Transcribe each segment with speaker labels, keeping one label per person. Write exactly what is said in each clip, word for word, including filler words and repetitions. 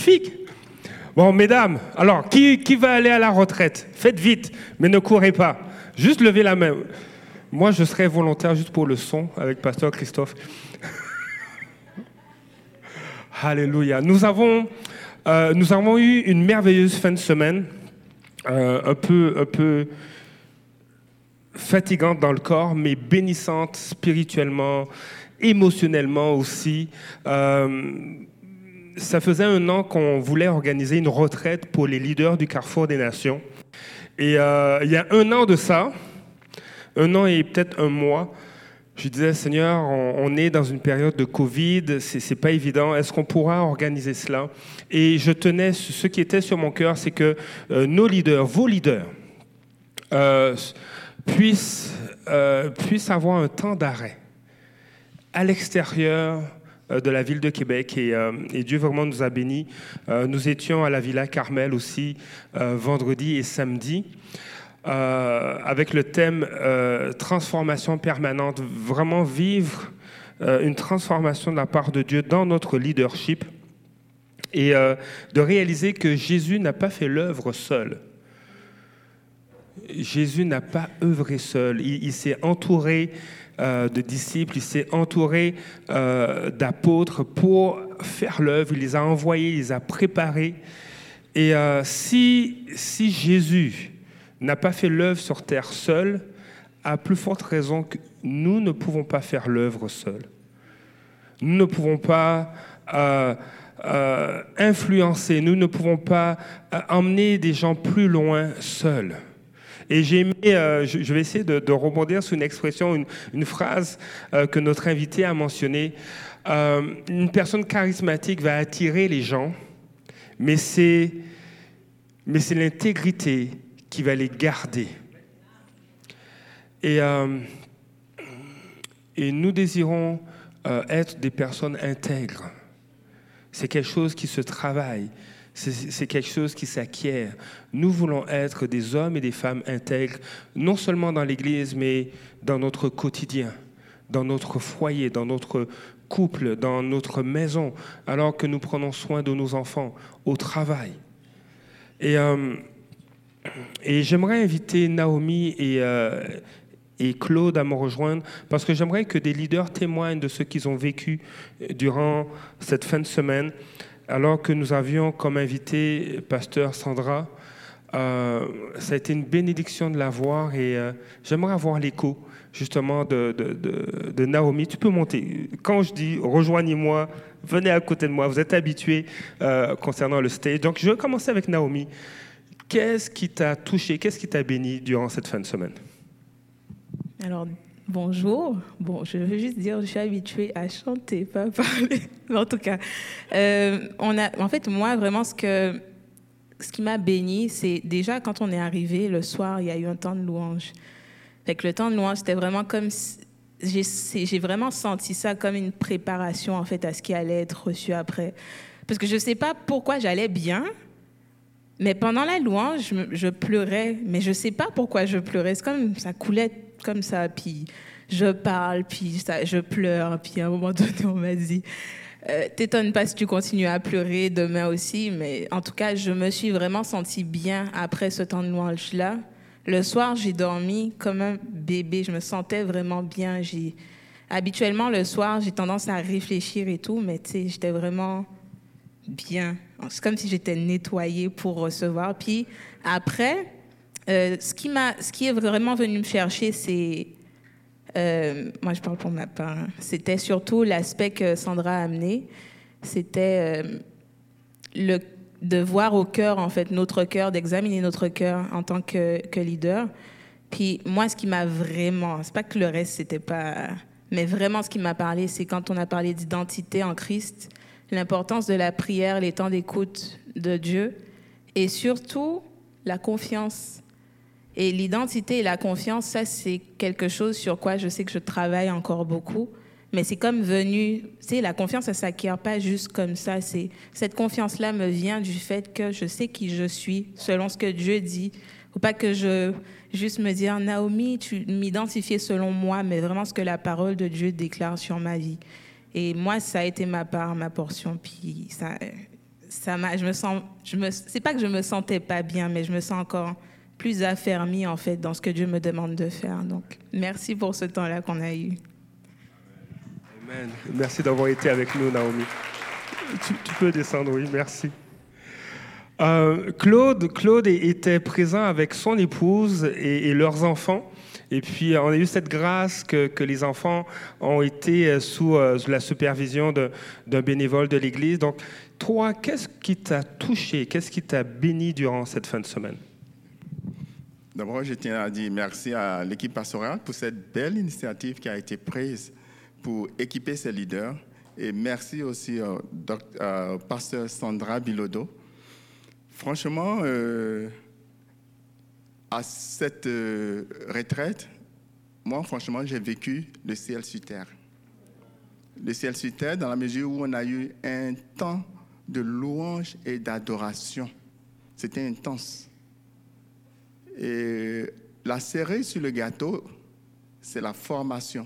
Speaker 1: magnifique. Bon, mesdames, alors, qui, qui va aller à la retraite? Faites vite, mais ne courez pas. Juste levez la main. Moi, je serais volontaire juste pour le son avec Pasteur Christophe. Alléluia. Nous avons, euh, nous avons eu une merveilleuse fin de semaine, euh, un peu, un peu fatigante dans le corps, mais bénissante spirituellement, émotionnellement aussi. Euh, ça faisait un an qu'on voulait organiser une retraite pour les leaders du Carrefour des Nations. Et euh, il y a un an de ça, un an et peut-être un mois, je disais, Seigneur, on, on est dans une période de Covid, c'est, c'est pas évident, est-ce qu'on pourra organiser cela? Et je tenais, ce qui était sur mon cœur, c'est que euh, nos leaders, vos leaders, euh, puissent, euh, puissent avoir un temps d'arrêt à l'extérieur de la ville de Québec. Et, euh, et Dieu vraiment nous a bénis. Euh, nous étions à la Villa Carmel aussi euh, vendredi et samedi euh, avec le thème euh, transformation permanente, vraiment vivre euh, une transformation de la part de Dieu dans notre leadership et euh, de réaliser que Jésus n'a pas fait l'œuvre seul. Jésus n'a pas œuvré seul. Il, il s'est entouré euh, de disciples, il s'est entouré euh, d'apôtres pour faire l'œuvre. Il les a envoyés, il les a préparés. Et euh, si, si Jésus n'a pas fait l'œuvre sur terre seul, à plus forte raison que nous ne pouvons pas faire l'œuvre seul. Nous ne pouvons pas euh, euh, influencer, nous ne pouvons pas euh, emmener des gens plus loin seuls. Et j'ai aimé, euh, je, je vais essayer de, de rebondir sur une expression, une, une phrase euh, que notre invité a mentionnée. Euh, une personne charismatique va attirer les gens, mais c'est, mais c'est l'intégrité qui va les garder. Et, euh, et nous désirons euh, être des personnes intègres. C'est quelque chose qui se travaille. C'est, c'est quelque chose qui s'acquiert. Nous voulons être des hommes et des femmes intègres, non seulement dans l'Église, mais dans notre quotidien, dans notre foyer, dans notre couple, dans notre maison, alors que nous prenons soin de nos enfants, au travail. Et, euh, et j'aimerais inviter Naomi et, euh, et Claude à me rejoindre, parce que j'aimerais que des leaders témoignent de ce qu'ils ont vécu durant cette fin de semaine. Alors que nous avions comme invité Pasteur Sandra, euh, ça a été une bénédiction de la voir et euh, j'aimerais avoir l'écho justement de, de, de, de Naomi. Tu peux monter. Quand je dis rejoignez-moi, venez à côté de moi, vous êtes habitués euh, concernant le stage. Donc je vais commencer avec Naomi. Qu'est-ce qui t'a touché, qu'est-ce qui t'a béni durant cette fin de semaine?
Speaker 2: Alors, bonjour. Bon, je veux juste dire, je suis habituée à chanter, pas à parler. Mais en tout cas, euh, on a, en fait, moi, vraiment, ce, que, ce qui m'a bénie, c'est déjà quand on est arrivé le soir, il y a eu un temps de louange. Fait que le temps de louange, c'était vraiment comme... J'ai, j'ai vraiment senti ça comme une préparation, en fait, à ce qui allait être reçu après. Parce que je ne sais pas pourquoi j'allais bien, mais pendant la louange, je, je pleurais. Mais je ne sais pas pourquoi je pleurais. C'est comme ça coulait comme ça, puis je parle, puis ça, je pleure, puis à un moment donné, on m'a dit euh, « T'étonnes pas si tu continues à pleurer demain aussi », mais en tout cas, je me suis vraiment sentie bien après ce temps de louange-là. Le soir, j'ai dormi comme un bébé, je me sentais vraiment bien. J'ai... Habituellement, le soir, j'ai tendance à réfléchir et tout, mais tu sais, j'étais vraiment bien. C'est comme si j'étais nettoyée pour recevoir. Puis après... Euh, ce, qui m'a, ce qui est vraiment venu me chercher, c'est... Euh, moi, je parle pour ma part. Hein. C'était surtout l'aspect que Sandra a amené. C'était euh, le, de voir au cœur, en fait, notre cœur, d'examiner notre cœur en tant que, que leader. Puis moi, ce qui m'a vraiment... C'est pas que le reste, c'était pas... Mais vraiment, ce qui m'a parlé, c'est quand on a parlé d'identité en Christ, l'importance de la prière, les temps d'écoute de Dieu, et surtout, la confiance. Et l'identité et la confiance, ça, c'est quelque chose sur quoi je sais que je travaille encore beaucoup. Mais c'est comme venu... Tu sais, la confiance, ça ne s'acquiert pas juste comme ça. C'est, cette confiance-là me vient du fait que je sais qui je suis, selon ce que Dieu dit. Il ne faut pas que je juste me dire, Naomi, tu m'identifies selon moi, mais vraiment ce que la parole de Dieu déclare sur ma vie. Et moi, ça a été ma part, ma portion. Puis ça, ça m'a, je me sens, je me, c'est pas que je me sentais pas bien, mais je me sens encore plus affermie en fait dans ce que Dieu me demande de faire. Donc, merci pour ce temps-là qu'on a eu.
Speaker 1: Amen. Merci d'avoir été avec nous, Naomi. Tu, tu peux descendre, oui, merci. Euh, Claude, Claude était présent avec son épouse et, et leurs enfants. Et puis, on a eu cette grâce que, que les enfants ont été sous, euh, sous la supervision de, d'un bénévole de l'Église. Donc, toi, qu'est-ce qui t'a touché? Qu'est-ce qui t'a béni durant cette fin de semaine?
Speaker 3: D'abord, je tiens à dire merci à l'équipe pastorale pour cette belle initiative qui a été prise pour équiper ses leaders. Et merci aussi au euh, pasteur Sandra Bilodeau. Franchement, euh, à cette euh, retraite, moi, franchement, j'ai vécu le ciel sur terre. Le ciel sur terre dans la mesure où on a eu un temps de louange et d'adoration. C'était intense. Et la cerise sur le gâteau, c'est la formation.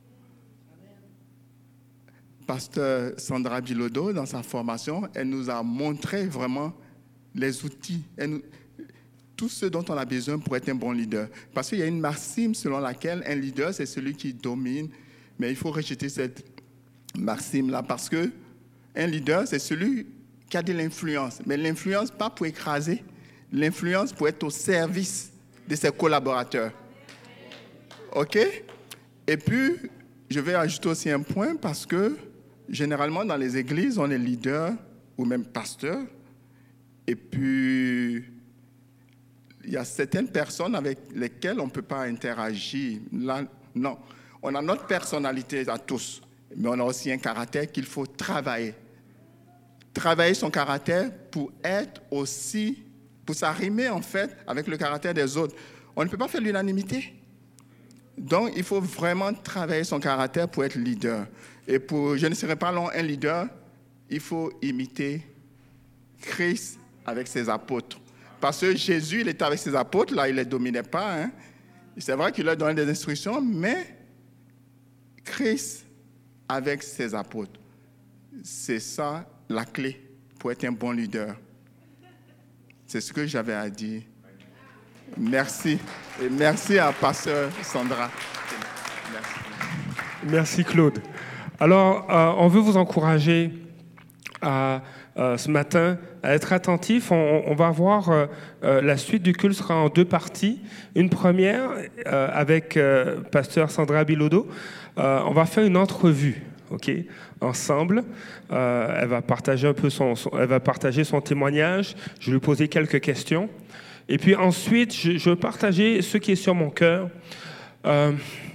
Speaker 3: Pasteur Sandra Bilodeau, dans sa formation, elle nous a montré vraiment les outils, elle nous, tout ce dont on a besoin pour être un bon leader. Parce qu'il y a une maxime selon laquelle un leader, c'est celui qui domine, mais il faut rejeter cette maxime-là parce que un leader, c'est celui qui a de l'influence. Mais l'influence, pas pour écraser, l'influence pour être au service de ses collaborateurs. OK? Et puis, je vais ajouter aussi un point parce que, généralement, dans les églises, on est leader ou même pasteur. Et puis, il y a certaines personnes avec lesquelles on ne peut pas interagir. Là, non, on a notre personnalité à tous, mais on a aussi un caractère qu'il faut travailler. Travailler son caractère pour être aussi, pour s'arrimer en fait avec le caractère des autres. On ne peut pas faire l'unanimité. Donc, il faut vraiment travailler son caractère pour être leader. Et pour, je ne serai pas long, un leader, il faut imiter Christ avec ses apôtres. Parce que Jésus, il était avec ses apôtres, là, il ne les dominait pas. Hein. C'est vrai qu'il leur donnait des instructions, mais Christ avec ses apôtres, c'est ça la clé pour être un bon leader. C'est ce que j'avais à dire. Merci. Et merci à Pasteur Sandra.
Speaker 1: Merci, merci Claude. Alors, euh, on veut vous encourager à, euh, ce matin à être attentifs. On, on va voir, euh, euh, la suite du culte sera en deux parties. Une première euh, avec euh, Pasteur Sandra Bilodeau. Euh, on va faire une entrevue, ok, ensemble. Euh, elle va partager un peu son, son, elle va partager son témoignage. Je vais lui poser quelques questions. Et puis ensuite, je, je vais partager ce qui est sur mon cœur. Euh,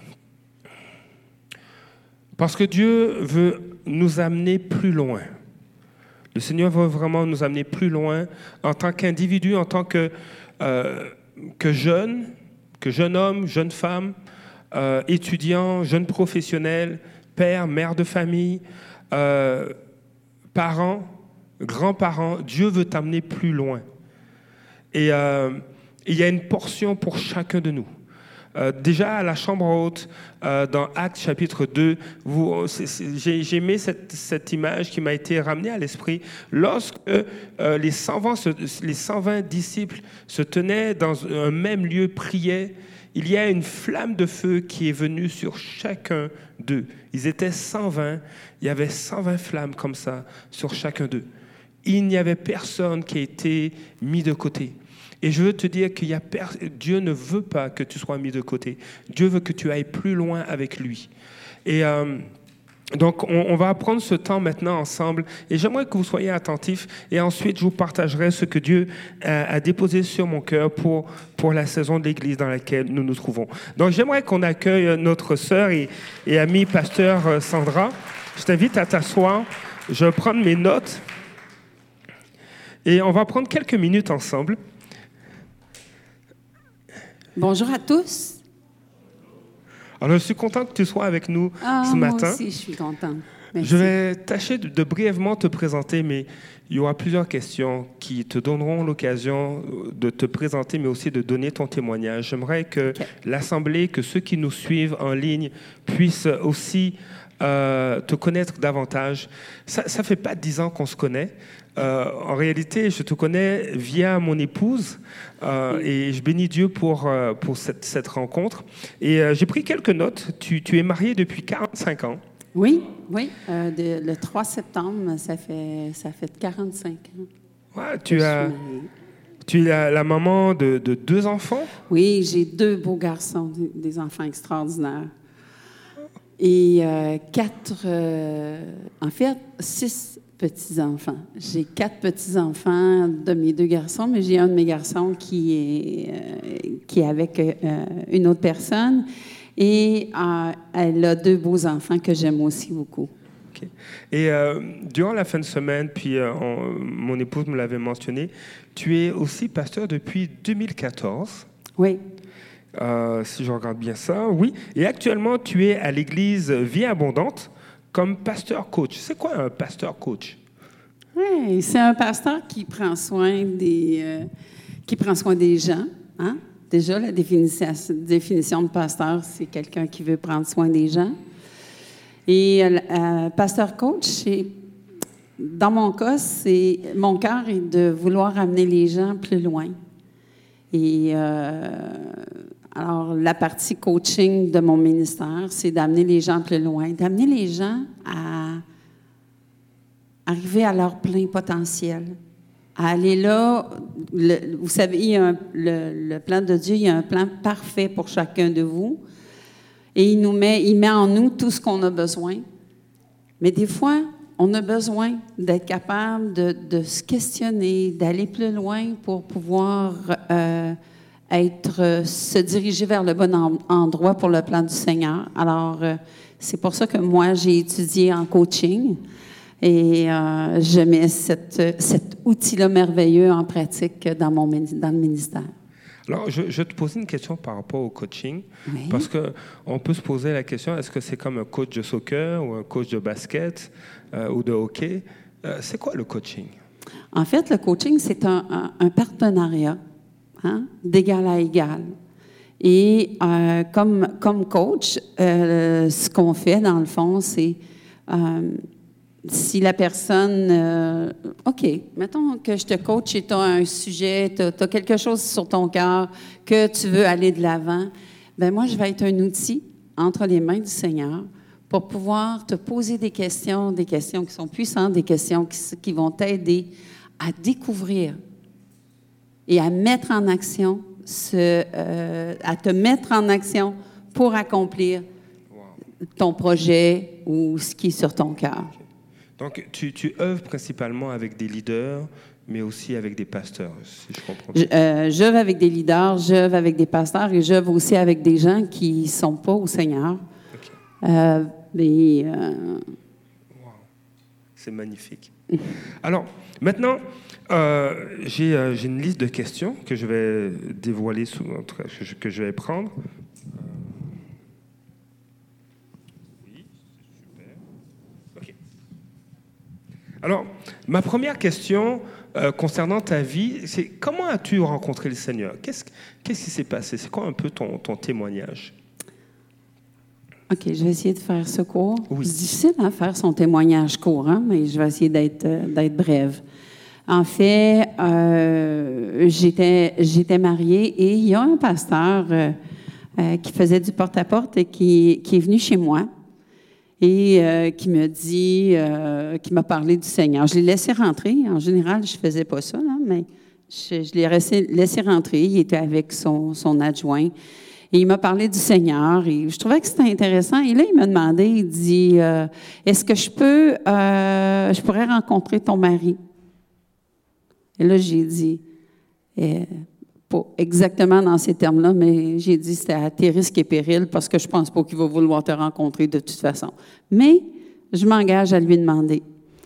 Speaker 1: parce que Dieu veut nous amener plus loin. Le Seigneur veut vraiment nous amener plus loin en tant qu'individu, en tant que, euh, que jeune, que jeune homme, jeune femme, euh, étudiant, jeune professionnel, père, mère de famille, euh, parents, grands-parents. Dieu veut t'amener plus loin. Et euh, il y a une portion pour chacun de nous. Euh, déjà à la chambre haute, euh, dans Actes chapitre deux, vous, c'est, c'est, j'ai, j'ai aimé cette, cette image qui m'a été ramenée à l'esprit. Lorsque euh, les, cent vingt, les cent vingt disciples se tenaient dans un même lieu, priaient, il y a une flamme de feu qui est venue sur chacun d'eux. Ils étaient cent vingt, il y avait cent vingt flammes comme ça sur chacun d'eux. Il n'y avait personne qui a été mis de côté. Et je veux te dire que per... Dieu ne veut pas que tu sois mis de côté. Dieu veut que tu ailles plus loin avec lui. Et euh, donc, on, on va prendre ce temps maintenant ensemble. Et j'aimerais que vous soyez attentifs. Et ensuite, je vous partagerai ce que Dieu a, a déposé sur mon cœur pour, pour la saison de l'Église dans laquelle nous nous trouvons. Donc, j'aimerais qu'on accueille notre sœur et, et amie pasteur Sandra. Je t'invite à t'asseoir. Je vais prendre mes notes. Et on va prendre quelques minutes ensemble.
Speaker 4: Bonjour à tous.
Speaker 1: Alors, je suis content que tu sois avec nous
Speaker 4: ah,
Speaker 1: ce matin.
Speaker 4: Moi aussi, je suis contente. Merci.
Speaker 1: Je vais tâcher de, de brièvement te présenter, mais il y aura plusieurs questions qui te donneront l'occasion de te présenter, mais aussi de donner ton témoignage. J'aimerais que okay. l'Assemblée, que ceux qui nous suivent en ligne puissent aussi euh, te connaître davantage. Ça ne fait pas dix ans qu'on se connaît. Euh, en réalité, je te connais via mon épouse euh, et je bénis Dieu pour, euh, pour cette, cette rencontre. Et euh, j'ai pris quelques notes. Tu, tu es mariée depuis quarante-cinq ans.
Speaker 4: Oui, oui. Euh, de- le trois septembre, ça fait, ça fait quarante-cinq ans.
Speaker 1: Ouais,
Speaker 4: que
Speaker 1: tu,
Speaker 4: je
Speaker 1: as,
Speaker 4: suis mariée.
Speaker 1: tu es la, la maman de, de deux enfants.
Speaker 4: Oui, j'ai deux beaux garçons, des- des enfants extraordinaires. Et euh, quatre, euh, en fait, six petits-enfants. J'ai quatre petits-enfants de mes deux garçons, mais j'ai un de mes garçons qui est, euh, qui est avec euh, une autre personne. Et euh, elle a deux beaux enfants que j'aime aussi beaucoup.
Speaker 1: Ok. Et euh, durant la fin de semaine, puis euh, on- mon épouse me l'avait mentionné, tu es aussi pasteur depuis deux mille quatorze.
Speaker 4: Oui.
Speaker 1: Euh, si je regarde bien ça, oui. Et actuellement, tu es à l'église Vie Abondante comme pasteur coach. C'est quoi un pasteur coach?
Speaker 4: Oui, c'est un pasteur qui prend soin des, euh, qui prend soin des gens. Hein? Déjà, la définition, définition de pasteur, c'est quelqu'un qui veut prendre soin des gens. Et euh, euh, pasteur coach, c'est, dans mon cas, c'est mon cœur est de vouloir amener les gens plus loin. Et euh, alors, la partie coaching de mon ministère, c'est d'amener les gens plus loin, d'amener les gens à arriver à leur plein potentiel, à aller là. Le, vous savez, il y a un, le, le plan de Dieu, il y a un plan parfait pour chacun de vous. Et il nous met, il met en nous tout ce qu'on a besoin. Mais des fois, on a besoin d'être capable de, de se questionner, d'aller plus loin pour pouvoir euh, être, se diriger vers le bon en, endroit pour le plan du Seigneur. Alors, euh, c'est pour ça que moi, j'ai étudié en coaching et euh, je mets cette, cet outil-là merveilleux en pratique dans, mon, dans le ministère.
Speaker 1: Alors, je, je te pose une question par rapport au coaching,
Speaker 4: Oui.
Speaker 1: parce qu'on peut se poser la question, est-ce que c'est comme un coach de soccer ou un coach de basket euh, ou de hockey? Euh, c'est quoi le coaching?
Speaker 4: En fait, le coaching, c'est un, un, un partenariat, hein, d'égal à égal. Et euh, comme, comme coach, euh, ce qu'on fait, dans le fond, c'est... Euh, si la personne, euh, OK, mettons que je te coach et tu as un sujet, tu as quelque chose sur ton cœur, que tu veux aller de l'avant, bien moi, je vais être un outil entre les mains du Seigneur pour pouvoir te poser des questions, des questions qui sont puissantes, des questions qui, qui vont t'aider à découvrir et à mettre en action, ce, euh, à te mettre en action pour accomplir ton projet ou ce qui est sur ton cœur.
Speaker 1: Donc, tu, tu œuvres principalement avec des leaders, mais aussi avec des pasteurs, si je comprends bien.
Speaker 4: Je, euh, j'œuvre avec des leaders, j'œuvre avec des pasteurs et j'œuvre aussi avec des gens qui ne sont pas au Seigneur.
Speaker 1: Okay.
Speaker 4: Euh, mais, euh...
Speaker 1: Wow. C'est magnifique. Alors, maintenant, euh, j'ai, euh, j'ai une liste de questions que je vais dévoiler, sous, que, je, que je vais prendre. Alors, ma première question euh, concernant ta vie, c'est comment as-tu rencontré le Seigneur? Qu'est-ce, qu'est-ce qui s'est passé? C'est quoi un peu ton, ton témoignage?
Speaker 4: OK, je vais essayer de faire ce court.
Speaker 1: Oui.
Speaker 4: C'est difficile à faire son témoignage court, hein, mais je vais essayer d'être, d'être brève. En fait, euh, j'étais, j'étais mariée et il y a un pasteur euh, euh, qui faisait du porte-à-porte et qui, qui est venu chez moi. Et euh, qui me dit, euh, qui m'a parlé du Seigneur. Je l'ai laissé rentrer. En général, je ne faisais pas ça, là, mais je, je l'ai laissé, laissé rentrer. Il était avec son, son adjoint. Et il m'a parlé du Seigneur. Et je trouvais que c'était intéressant. Et là, il m'a demandé, il dit, euh, est-ce que je peux, euh, je pourrais rencontrer ton mari? Et là, j'ai dit, eh, pas exactement dans ces termes-là, mais j'ai dit c'était à tes risques et périls parce que je pense pas qu'il va vouloir te rencontrer de toute façon. Mais je m'engage à lui demander.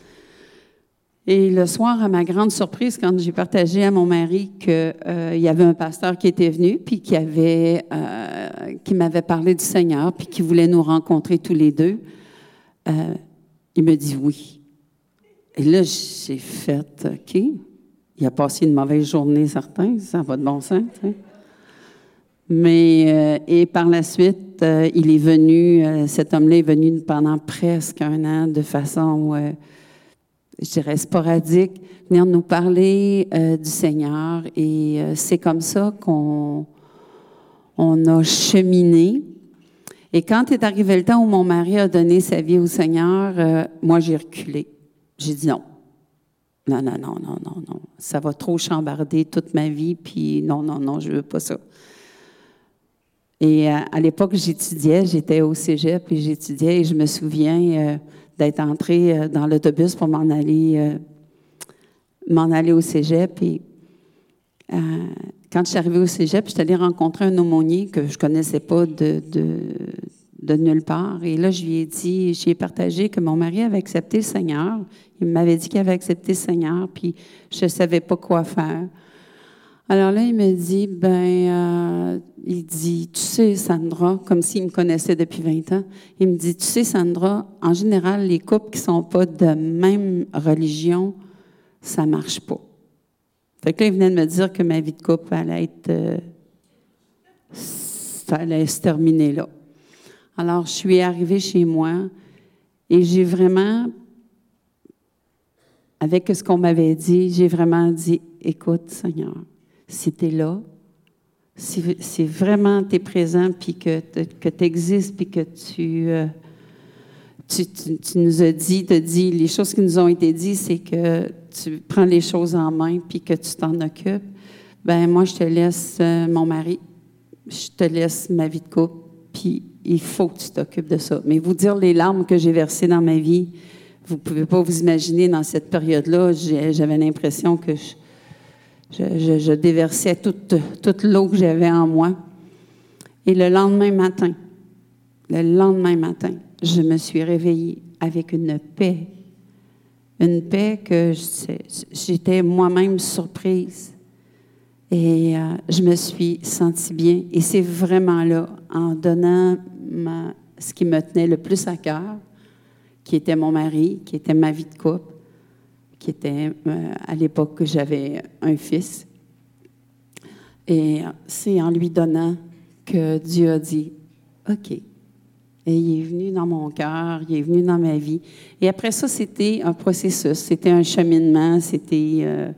Speaker 4: Et le soir, à ma grande surprise, quand j'ai partagé à mon mari qu'il euh, y avait un pasteur qui était venu, puis qui avait, euh, qui m'avait parlé du Seigneur, puis qui voulait nous rencontrer tous les deux, euh, il me dit oui. Et là, j'ai fait OK. Il a passé une mauvaise journée, certain, ça va de bon sens. Tu sais. Mais, euh, et par la suite, euh, il est venu, euh, cet homme-là est venu pendant presque un an de façon euh, je dirais, sporadiques, venir nous parler euh, du Seigneur. Et euh, c'est comme ça qu'on on a cheminé. Et quand est arrivé le temps où mon mari a donné sa vie au Seigneur, euh, moi, j'ai reculé. J'ai dit non. Non, non, non, non, non, non. Ça va trop chambarder toute ma vie, puis non, non, non, je veux pas ça. Et euh, à l'époque, j'étudiais, j'étais au cégep, et j'étudiais, et je me souviens euh, d'être entrée euh, dans l'autobus pour m'en aller, euh, m'en aller au cégep. Et euh, quand je suis arrivée au cégep, je suis allée rencontrer un aumônier que je ne connaissais pas de, de, de nulle part. Et là, je lui ai dit, j'ai partagé que mon mari avait accepté le Seigneur. Il m'avait dit qu'il avait accepté le Seigneur, puis je ne savais pas quoi faire. Alors là, il me dit, ben, euh, il dit, tu sais, Sandra, comme s'il me connaissait depuis vingt ans, il me dit, tu sais, Sandra, en général, les couples qui ne sont pas de même religion, ça ne marche pas. Fait que là, il venait de me dire que ma vie de couple allait être, euh, ça allait se terminer là. Alors, je suis arrivée chez moi et j'ai vraiment, avec ce qu'on m'avait dit, j'ai vraiment dit, écoute, Seigneur, si tu es là, si, si vraiment tu es présent, puis que, que tu existes, puis que tu, euh, tu, tu, tu nous as dit, te dit, les choses qui nous ont été dites, c'est que tu prends les choses en main, puis que tu t'en occupes, ben moi, je te laisse euh, mon mari, je te laisse ma vie de couple, puis il faut que tu t'occupes de ça. Mais vous dire les larmes que j'ai versées dans ma vie, vous ne pouvez pas vous imaginer, dans cette période-là, j'avais l'impression que je Je, je, je déversais toute, toute l'eau que j'avais en moi. Et le lendemain matin, le lendemain matin, je me suis réveillée avec une paix. Une paix que j'étais moi-même surprise. Et euh, je me suis sentie bien. Et c'est vraiment là, en donnant ma, ce qui me tenait le plus à cœur, qui était mon mari, qui était ma vie de couple, qui était, euh, à l'époque, que j'avais un fils. Et c'est en lui donnant que Dieu a dit, OK. Et il est venu dans mon cœur, il est venu dans ma vie. Et après ça, c'était un processus, c'était un cheminement, c'était... Euh,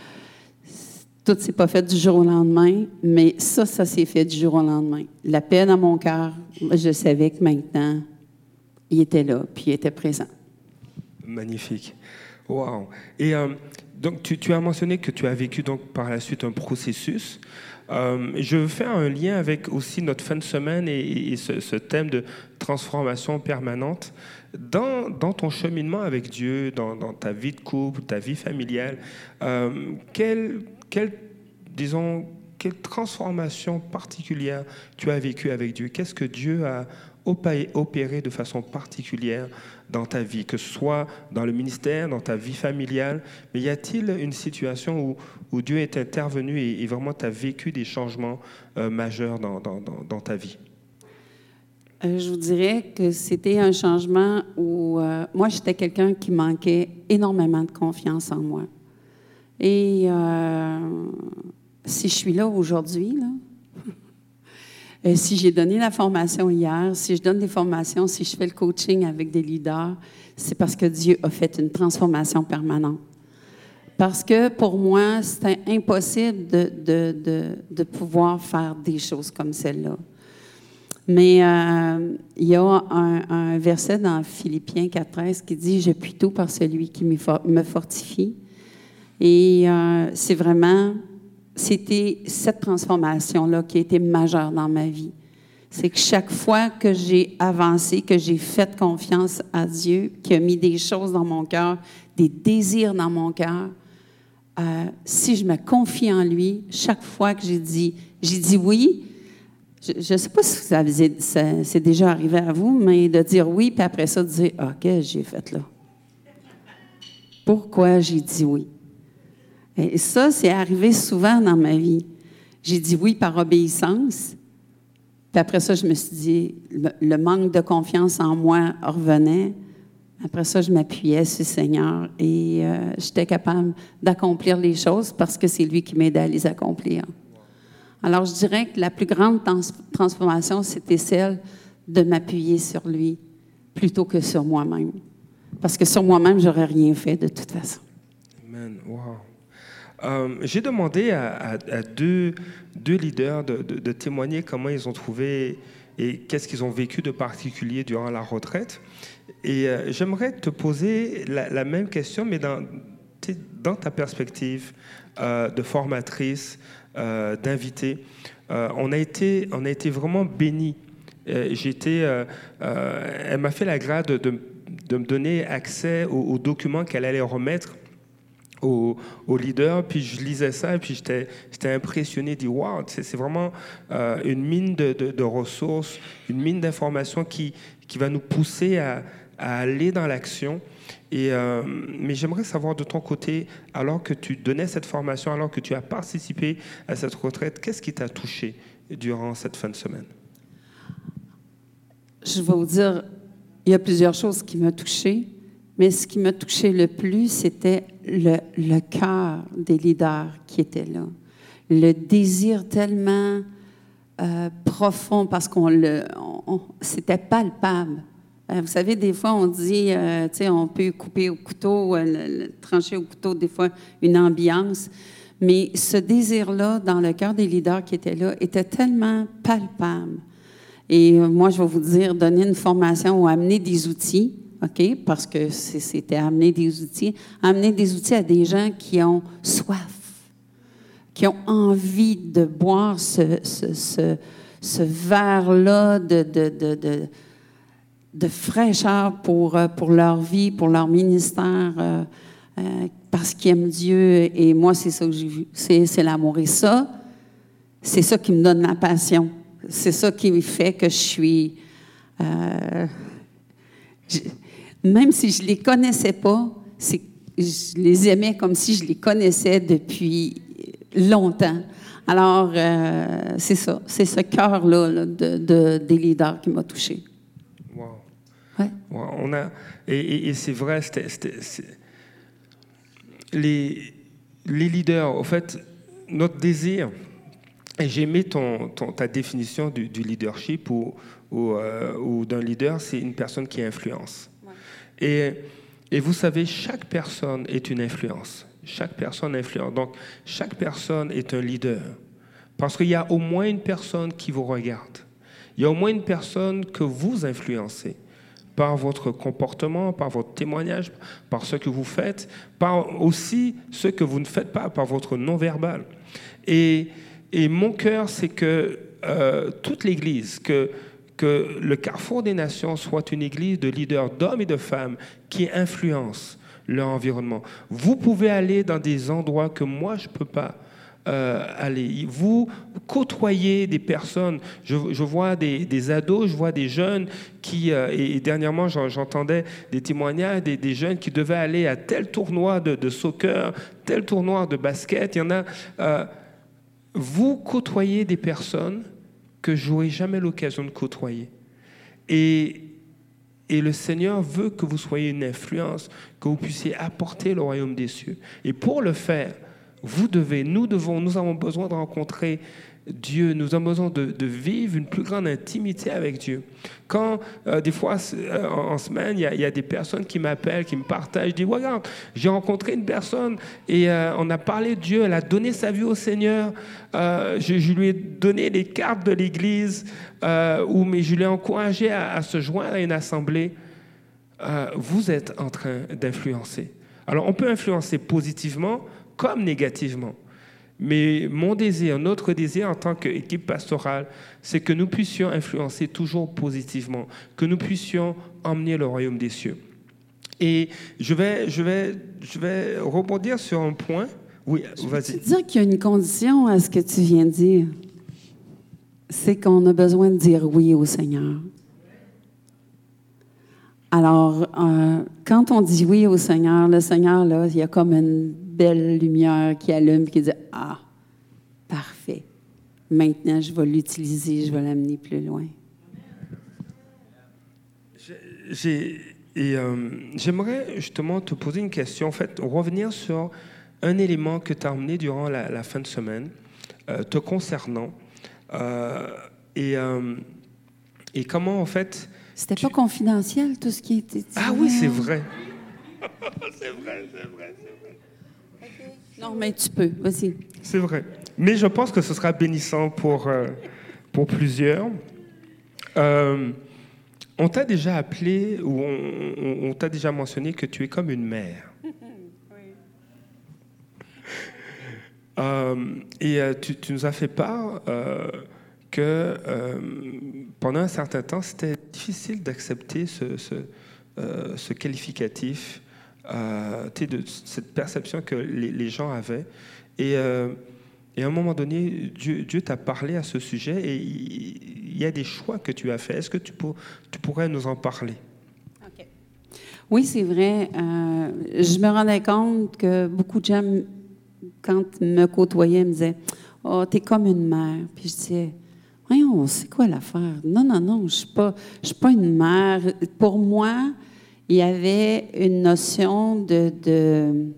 Speaker 4: tout ne s'est pas fait du jour au lendemain, mais ça, ça s'est fait du jour au lendemain. La paix dans mon cœur, je savais que maintenant, il était là, puis il était présent.
Speaker 1: Magnifique. Wow. Et euh, donc, tu, tu as mentionné que tu as vécu donc par la suite un processus. Euh, je veux faire un lien avec aussi notre fin de semaine et, et ce, ce thème de transformation permanente. Dans, dans ton cheminement avec Dieu, dans, dans ta vie de couple, ta vie familiale, euh, quelle, quelle, disons, quelle transformation particulière tu as vécue avec Dieu? Qu'est-ce que Dieu a opéré de façon particulière dans ta vie, que ce soit dans le ministère, dans ta vie familiale, mais y a-t-il une situation où, où Dieu est intervenu et, et vraiment tu as vécu des changements euh, majeurs dans, dans, dans, dans ta vie?
Speaker 4: Euh, je vous dirais que c'était un changement où euh, moi, j'étais quelqu'un qui manquait énormément de confiance en moi. Et euh, si je suis là aujourd'hui, là, Euh, si j'ai donné la formation hier, si je donne des formations, si je fais le coaching avec des leaders, c'est parce que Dieu a fait une transformation permanente. Parce que pour moi, c'était impossible de, de, de, de pouvoir faire des choses comme celle-là. Mais euh, il y a un, un verset dans Philippiens quatre treize qui dit « Je puis tout par celui qui me fortifie ». Et euh, c'est vraiment... C'était cette transformation-là qui a été majeure dans ma vie. C'est que chaque fois que j'ai avancé, que j'ai fait confiance à Dieu, qui a mis des choses dans mon cœur, des désirs dans mon cœur, euh, si je me confie en lui, chaque fois que j'ai dit, j'ai dit oui, je ne sais pas si ça, ça c'est déjà arrivé à vous, mais de dire oui, puis après ça, de dire « Ah, qu'est-ce que j'ai fait là? Pourquoi j'ai dit oui? » Et ça, c'est arrivé souvent dans ma vie. J'ai dit oui par obéissance. Puis après ça, je me suis dit, le, le manque de confiance en moi revenait. Après ça, je m'appuyais sur le Seigneur et euh, j'étais capable d'accomplir les choses parce que c'est lui qui m'aidait à les accomplir. Alors, je dirais que la plus grande trans- transformation, c'était celle de m'appuyer sur lui plutôt que sur moi-même. Parce que sur moi-même, j'aurais rien fait de toute façon.
Speaker 1: Amen. Wow. Euh, j'ai demandé à, à, à deux, deux leaders de, de, de témoigner comment ils ont trouvé et qu'est-ce qu'ils ont vécu de particulier durant la retraite. Et euh, j'aimerais te poser la, la même question, mais dans, dans ta perspective euh, de formatrice, euh, d'invitée. Euh, on a été, on a été vraiment bénis. Euh, j'étais, euh, euh, elle m'a fait la grâce de, de, de me donner accès aux, aux documents qu'elle allait remettre Au, au leader, puis je lisais ça, et puis j'étais, j'étais impressionné, dit waouh, c'est, c'est vraiment euh, une mine de, de, de ressources, une mine d'informations qui, qui va nous pousser à, à aller dans l'action. Et, euh, mais j'aimerais savoir de ton côté, alors que tu donnais cette formation, alors que tu as participé à cette retraite, qu'est-ce qui t'a touché durant cette fin de semaine?
Speaker 4: Je vais vous dire, il y a plusieurs choses qui m'ont touchée. Mais ce qui m'a touché le plus, c'était le, le cœur des leaders qui étaient là. Le désir tellement euh, profond, parce qu'on le, on, c'était palpable. Euh, vous savez, des fois, on dit, euh, tu sais, on peut couper au couteau, euh, le, le, trancher au couteau, des fois, une ambiance. Mais ce désir-là, dans le cœur des leaders qui étaient là, était tellement palpable. Et euh, moi, je vais vous dire, donner une formation ou amener des outils, OK? Parce que c'était amener des outils. Amener des outils à des gens qui ont soif, qui ont envie de boire ce, ce, ce, ce verre-là de, de, de, de, de fraîcheur pour, pour leur vie, pour leur ministère, euh, euh, parce qu'ils aiment Dieu. Et moi, c'est ça que j'ai vu. C'est, c'est l'amour. Et ça, c'est ça qui me donne la passion. C'est ça qui fait que je suis... Euh, je, Même si je ne les connaissais pas, c'est, je les aimais comme si je les connaissais depuis longtemps. Alors, euh, c'est ça, c'est ce cœur-là là, de, de, des leaders qui m'a touchée.
Speaker 1: Wow.
Speaker 4: Ouais.
Speaker 1: Wow. On a, et, et, et c'est vrai, c'était, c'était, c'est, les, les leaders, en fait, notre désir, et j'ai aimé ton, ton, ta définition du, du leadership ou, ou, euh, ou d'un leader, c'est une personne qui influence. Et, et vous savez, chaque personne est une influence. Chaque personne influence. Donc, chaque personne est un leader. Parce qu'il y a au moins une personne qui vous regarde. Il y a au moins une personne que vous influencez par votre comportement, par votre témoignage, par ce que vous faites, par aussi ce que vous ne faites pas, par votre non-verbal. Et, et mon cœur, c'est que euh, toute l'Église, que que le Carrefour des Nations soit une église de leaders d'hommes et de femmes qui influencent leur environnement. Vous pouvez aller dans des endroits que moi, je ne peux pas euh, aller. Vous côtoyez des personnes. Je, je vois des, des ados, je vois des jeunes qui... Euh, et, et dernièrement, j'entendais des témoignages des, des jeunes qui devaient aller à tel tournoi de, de soccer, tel tournoi de basket. Il y en a... Euh, vous côtoyez des personnes que je n'aurai jamais l'occasion de côtoyer. Et, et le Seigneur veut que vous soyez une influence, que vous puissiez apporter le royaume des cieux. Et pour le faire, vous devez, nous devons, nous avons besoin de rencontrer Dieu, nous avons besoin de, de vivre une plus grande intimité avec Dieu. Quand, euh, des fois, euh, en, en semaine, il y, y a des personnes qui m'appellent, qui me partagent, je dis, regarde, j'ai rencontré une personne et euh, on a parlé de Dieu, elle a donné sa vie au Seigneur, euh, je, je lui ai donné les cartes de l'Église, euh, ou, mais je l'ai encouragé à, à se joindre à une assemblée. Euh, vous êtes en train d'influencer. Alors, on peut influencer positivement comme négativement. Mais mon désir, notre désir en tant qu'équipe pastorale, c'est que nous puissions influencer toujours positivement, que nous puissions emmener le royaume des cieux. Et je vais, je vais, je vais rebondir sur un point. Oui, vas-y.
Speaker 4: Je veux dire qu'il y a une condition à ce que tu viens de dire. C'est qu'on a besoin de dire oui au Seigneur. Alors, euh, quand on dit oui au Seigneur, le Seigneur, là, il y a comme une belle lumière qui allume et qui dit « Ah, parfait. Maintenant, je vais l'utiliser, je vais l'amener plus loin. »
Speaker 1: J'ai, et, euh, j'aimerais justement te poser une question, en fait, revenir sur un élément que tu as emmené durant la, la fin de semaine, euh, te concernant, euh, et, euh, et comment, en fait...
Speaker 4: C'était
Speaker 1: tu...
Speaker 4: pas confidentiel, tout ce qui était dit.
Speaker 1: Ah oui, c'est vrai. C'est vrai, c'est vrai, c'est vrai.
Speaker 4: Okay. Non, mais tu peux, vas-y.
Speaker 1: C'est vrai. Mais je pense que ce sera bénissant pour, euh, pour plusieurs. Euh, on t'a déjà appelé, ou on, on, on t'a déjà mentionné que tu es comme une mère. Oui. Euh, et euh, tu, tu nous as fait part euh, que euh, pendant un certain temps, c'était difficile d'accepter ce, ce, euh, ce qualificatif, euh, de cette perception que les, les gens avaient. Et, euh, et à un moment donné, Dieu, Dieu t'a parlé à ce sujet et il, il y a des choix que tu as faits. Est-ce que tu, pour, tu pourrais nous en parler?
Speaker 4: Okay. Oui, c'est vrai. Euh, je me rendais compte que beaucoup de gens, quand ils me côtoyaient, me disaient « Oh, t'es comme une mère. » Puis je disais « Voyons, c'est quoi l'affaire? Non, non, non, je ne suis pas, je suis pas une mère. » Pour moi, il y avait une notion de... de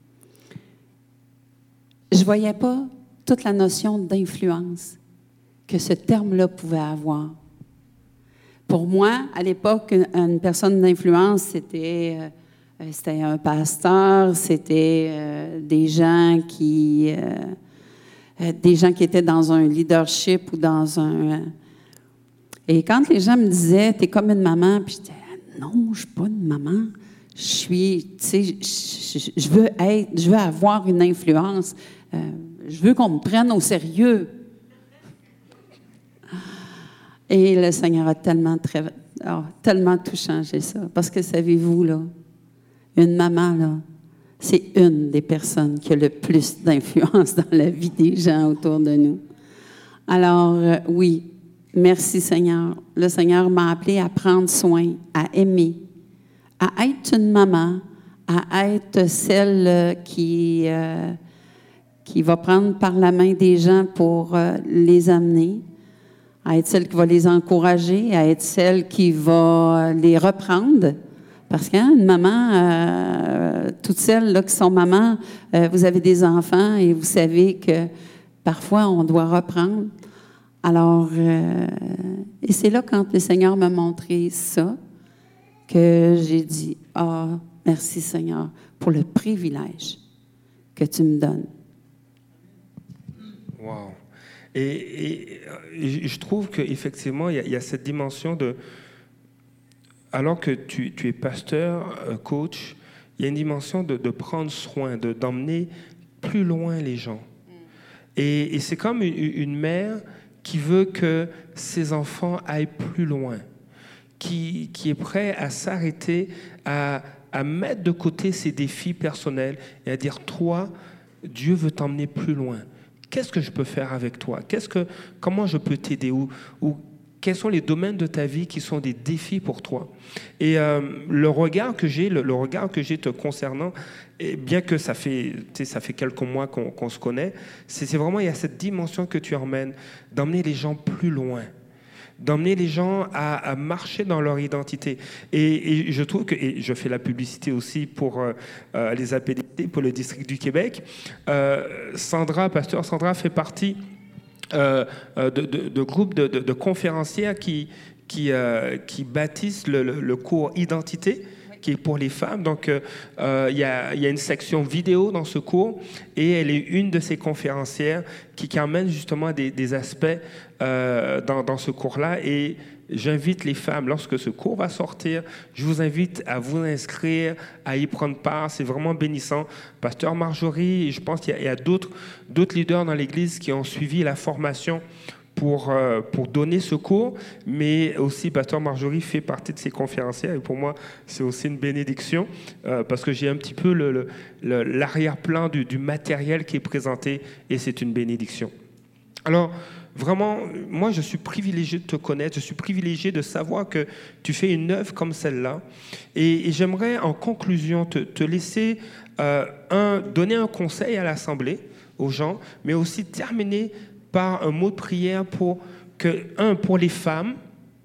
Speaker 4: je ne voyais pas toute la notion d'influence que ce terme-là pouvait avoir. Pour moi, à l'époque, une personne d'influence, c'était, euh, c'était un pasteur, c'était euh, des gens qui, euh, des gens qui étaient dans un leadership ou dans un... Euh, et quand les gens me disaient « T'es comme une maman », puis je disais « Non, je ne suis pas une maman. Je suis, tu sais, je, je, je veux être, je veux avoir une influence. Euh, je veux qu'on me prenne au sérieux. » Et le Seigneur a tellement, très, oh, tellement tout changé ça. Parce que savez-vous, là, une maman, là, c'est une des personnes qui a le plus d'influence dans la vie des gens autour de nous. Alors, euh, oui, merci Seigneur. Le Seigneur m'a appelé à prendre soin, à aimer, à être une maman, à être celle qui, euh, qui va prendre par la main des gens pour euh, les amener, à être celle qui va les encourager, à être celle qui va les reprendre. Parce qu'une maman, euh, toutes celles là, qui sont mamans, euh, vous avez des enfants et vous savez que parfois on doit reprendre. Alors, euh, et c'est là quand le Seigneur m'a montré ça, que j'ai dit, « Ah, oh, merci Seigneur pour le privilège que tu me donnes. »
Speaker 1: Wow. Et, et, et je trouve qu'effectivement, il y, y a cette dimension de... Alors que tu, tu es pasteur, coach, il y a une dimension de, de prendre soin, de, d'emmener plus loin les gens. Et, et c'est comme une, une mère qui veut que ses enfants aillent plus loin, qui, qui est prêt à s'arrêter, à, à mettre de côté ses défis personnels et à dire, toi, Dieu veut t'emmener plus loin. Qu'est-ce que je peux faire avec toi? Qu'est-ce que, comment je peux t'aider? Ou, ou quels sont les domaines de ta vie qui sont des défis pour toi? Et euh, le regard que j'ai, le, le regard que j'ai te concernant, et bien que ça fait, tu sais, ça fait quelques mois qu'on, qu'on se connaît, c'est, c'est vraiment, il y a cette dimension que tu emmènes, d'emmener les gens plus loin, d'emmener les gens à, à marcher dans leur identité. Et, et je trouve que, et je fais la publicité aussi pour euh, euh, les A P D C, pour le district du Québec, euh, Sandra, pasteur Sandra, fait partie euh, de, de, de groupes de, de, de conférencières qui, qui, euh, qui bâtissent le, le, le cours Identité, qui est pour les femmes. Donc, il euh, y, a, y a une section vidéo dans ce cours et elle est une de ces conférencières qui, qui emmène justement des, des aspects euh, dans, dans ce cours-là. Et j'invite les femmes, lorsque ce cours va sortir, je vous invite à vous inscrire, à y prendre part. C'est vraiment bénissant. Pasteur Marjorie, et je pense qu'il y a, y a d'autres, d'autres leaders dans l'Église qui ont suivi la formation Pour, euh, pour donner ce cours, mais aussi Pasteur Marjorie fait partie de ces conférencières et pour moi c'est aussi une bénédiction euh, parce que j'ai un petit peu le, le, le, l'arrière-plan du, du matériel qui est présenté et c'est une bénédiction. Alors vraiment, moi je suis privilégié de te connaître, je suis privilégié de savoir que tu fais une œuvre comme celle-là et, et j'aimerais en conclusion te, te laisser euh, un, donner un conseil à l'Assemblée, aux gens, mais aussi terminer par un mot de prière pour, que, un, pour les femmes,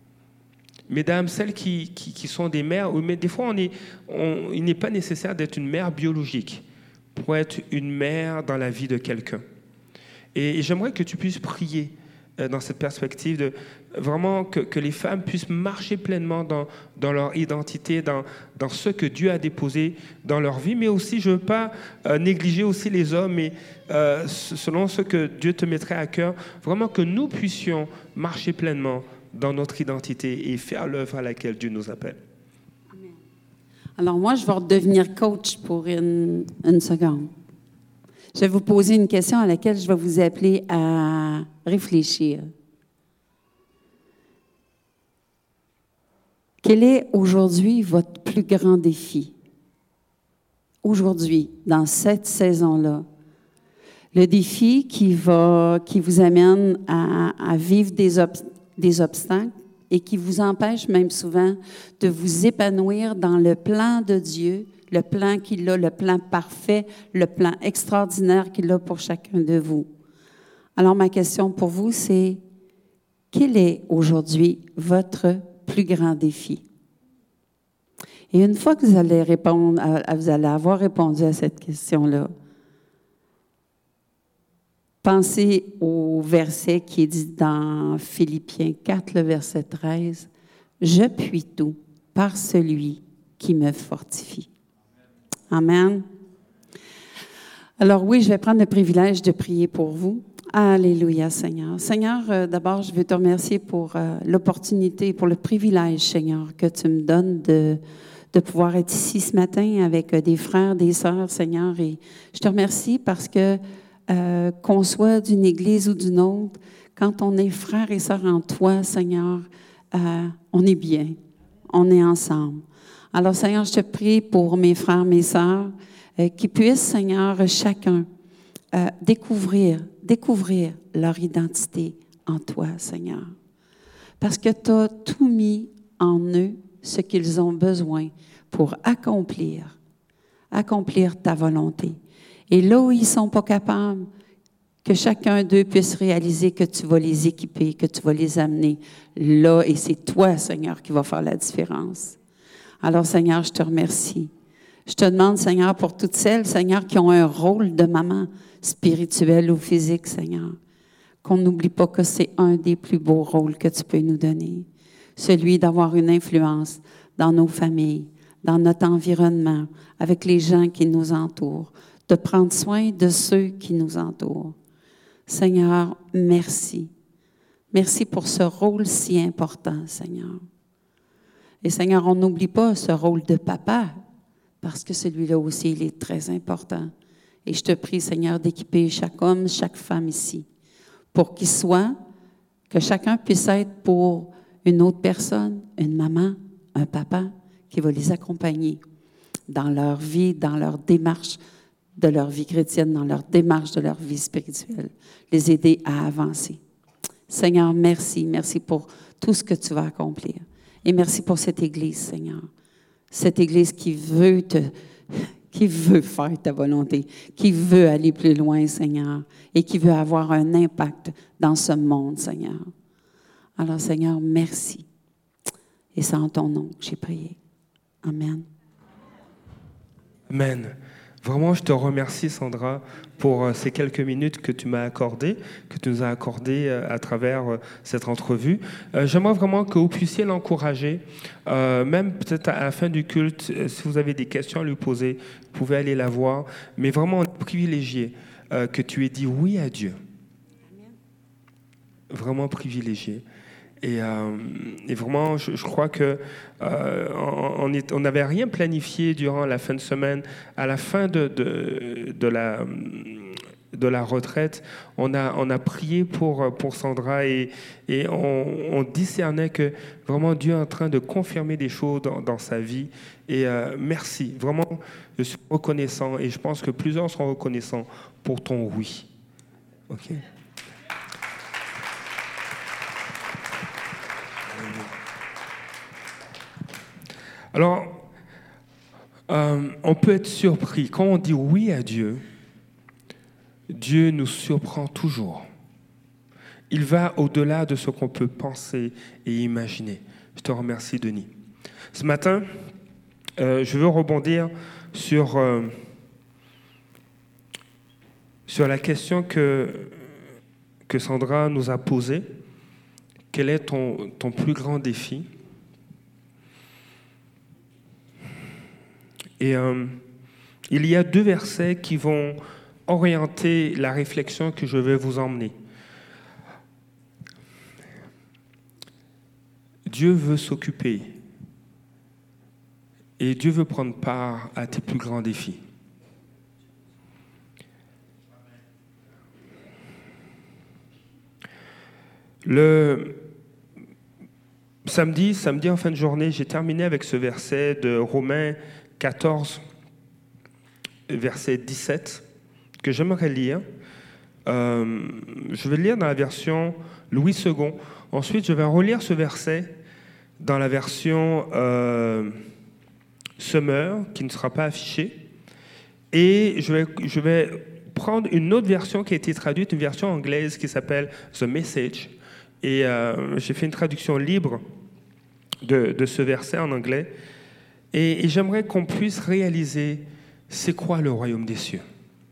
Speaker 1: mesdames, celles qui, qui, qui sont des mères, mais des fois, on est, on, il n'est pas nécessaire d'être une mère biologique pour être une mère dans la vie de quelqu'un. Et, et j'aimerais que tu puisses prier euh, dans cette perspective de vraiment que, que les femmes puissent marcher pleinement dans, dans leur identité, dans, dans ce que Dieu a déposé dans leur vie, mais aussi, je ne veux pas euh, négliger aussi les hommes, mais euh, selon ce que Dieu te mettrait à cœur, vraiment que nous puissions marcher pleinement dans notre identité et faire l'œuvre à laquelle Dieu nous appelle.
Speaker 4: Amen. Alors moi, je vais redevenir coach pour une, une seconde. Je vais vous poser une question à laquelle je vais vous appeler à réfléchir. Quel est aujourd'hui votre plus grand défi? Aujourd'hui, dans cette saison-là, le défi qui, va, qui vous amène à, à vivre des, ob- des obstacles et qui vous empêche même souvent de vous épanouir dans le plan de Dieu, le plan qu'il a, le plan parfait, le plan extraordinaire qu'il a pour chacun de vous. Alors, ma question pour vous, c'est quel est aujourd'hui votre plus grand défi? Et une fois que vous allez répondre, à, vous allez avoir répondu à cette question-là, pensez au verset qui est dit dans Philippiens quatre, le verset treize. « Je puis tout par celui qui me fortifie. » Amen. Alors oui, je vais prendre le privilège de prier pour vous. Alléluia, Seigneur. Seigneur, euh, d'abord, je veux te remercier pour euh, l'opportunité, pour le privilège, Seigneur, que tu me donnes de, de pouvoir être ici ce matin avec euh, des frères, des sœurs, Seigneur. Et je te remercie parce que euh, qu'on soit d'une église ou d'une autre, quand on est frères et sœurs en toi, Seigneur, euh, on est bien, on est ensemble. Alors, Seigneur, je te prie pour mes frères, mes sœurs, euh, qui puissent, Seigneur, chacun euh, découvrir, découvrir leur identité en toi, Seigneur. Parce que tu as tout mis en eux ce qu'ils ont besoin pour accomplir, accomplir ta volonté. Et là où ils ne sont pas capables, que chacun d'eux puisse réaliser que tu vas les équiper, que tu vas les amener là, et c'est toi, Seigneur, qui va faire la différence. Alors, Seigneur, je te remercie. Je te demande, Seigneur, pour toutes celles, Seigneur, qui ont un rôle de maman spirituelle ou physique, Seigneur, qu'on n'oublie pas que c'est un des plus beaux rôles que tu peux nous donner. Celui d'avoir une influence dans nos familles, dans notre environnement, avec les gens qui nous entourent, de prendre soin de ceux qui nous entourent. Seigneur, merci. Merci pour ce rôle si important, Seigneur. Et Seigneur, on n'oublie pas ce rôle de papa, parce que celui-là aussi, il est très important. Et je te prie, Seigneur, d'équiper chaque homme, chaque femme ici, pour qu'il soit, que chacun puisse être pour une autre personne, une maman, un papa, qui va les accompagner dans leur vie, dans leur démarche de leur vie chrétienne, dans leur démarche de leur vie spirituelle, les aider à avancer. Seigneur, merci, merci pour tout ce que tu vas accomplir. Et merci pour cette Église, Seigneur. Cette Église qui veut te, qui veut faire ta volonté, qui veut aller plus loin, Seigneur, et qui veut avoir un impact dans ce monde, Seigneur. Alors, Seigneur, merci. Et c'est en ton nom que j'ai prié. Amen.
Speaker 1: Amen. Vraiment, je te remercie, Sandra, pour ces quelques minutes que tu m'as accordées, que tu nous as accordées à travers cette entrevue. Euh, j'aimerais vraiment que vous puissiez l'encourager, euh, même peut-être à la fin du culte, si vous avez des questions à lui poser, vous pouvez aller la voir, mais vraiment privilégié euh, que tu aies dit oui à Dieu. Vraiment privilégié. Et, euh, et vraiment, je, je crois que euh, on n'avait rien planifié durant la fin de semaine. À la fin de, de, de, la, de la retraite, on a, on a prié pour, pour Sandra et, et on, on discernait que vraiment Dieu est en train de confirmer des choses dans, dans sa vie. Et euh, merci. Vraiment, je suis reconnaissant et je pense que plusieurs sont reconnaissants pour ton oui. OK? Alors, euh, on peut être surpris. Quand on dit oui à Dieu, Dieu nous surprend toujours. Il va au-delà de ce qu'on peut penser et imaginer. Je te remercie, Denis. Ce matin, euh, je veux rebondir sur, euh, sur la question que, que Sandra nous a posées. Quel est ton, ton plus grand défi? Et euh, il y a deux versets qui vont orienter la réflexion que je vais vous emmener. Dieu veut s'occuper et Dieu veut prendre part à tes plus grands défis. Le samedi, samedi en fin de journée, j'ai terminé avec ce verset de Romains quatorze, verset dix-sept, que j'aimerais lire. Euh, je vais le lire dans la version Louis second. Ensuite, je vais relire ce verset dans la version euh, Summer, qui ne sera pas affichée. Et je vais, je vais prendre une autre version qui a été traduite, une version anglaise qui s'appelle The Message. Et euh, j'ai fait une traduction libre de, de ce verset en anglais. Et, et j'aimerais qu'on puisse réaliser c'est quoi le royaume des cieux.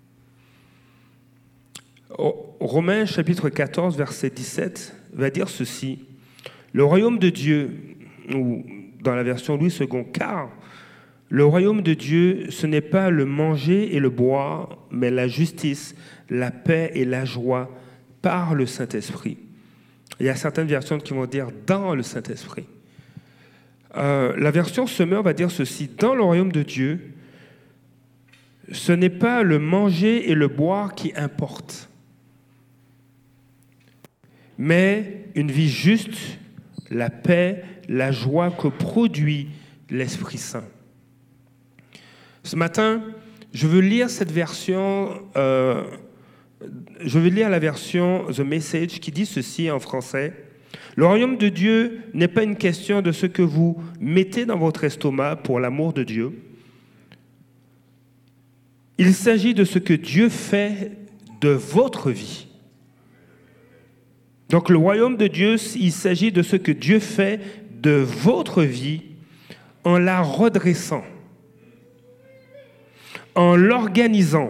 Speaker 1: Romains chapitre quatorze, verset dix-sept, va dire ceci. Le royaume de Dieu, ou dans la version Louis second, car le royaume de Dieu, ce n'est pas le manger et le boire, mais la justice, la paix et la joie par le Saint-Esprit. Il y a certaines versions qui vont dire dans le Saint-Esprit. Euh, la version Summer va dire ceci. Dans le royaume de Dieu, ce n'est pas le manger et le boire qui importent, mais une vie juste, la paix, la joie que produit l'Esprit Saint. Ce matin, je veux lire cette version, euh, je veux lire la version The Message qui dit ceci en français. Le royaume de Dieu n'est pas une question de ce que vous mettez dans votre estomac pour l'amour de Dieu. Il s'agit de ce que Dieu fait de votre vie. Donc le royaume de Dieu, il s'agit de ce que Dieu fait de votre vie en la redressant, en l'organisant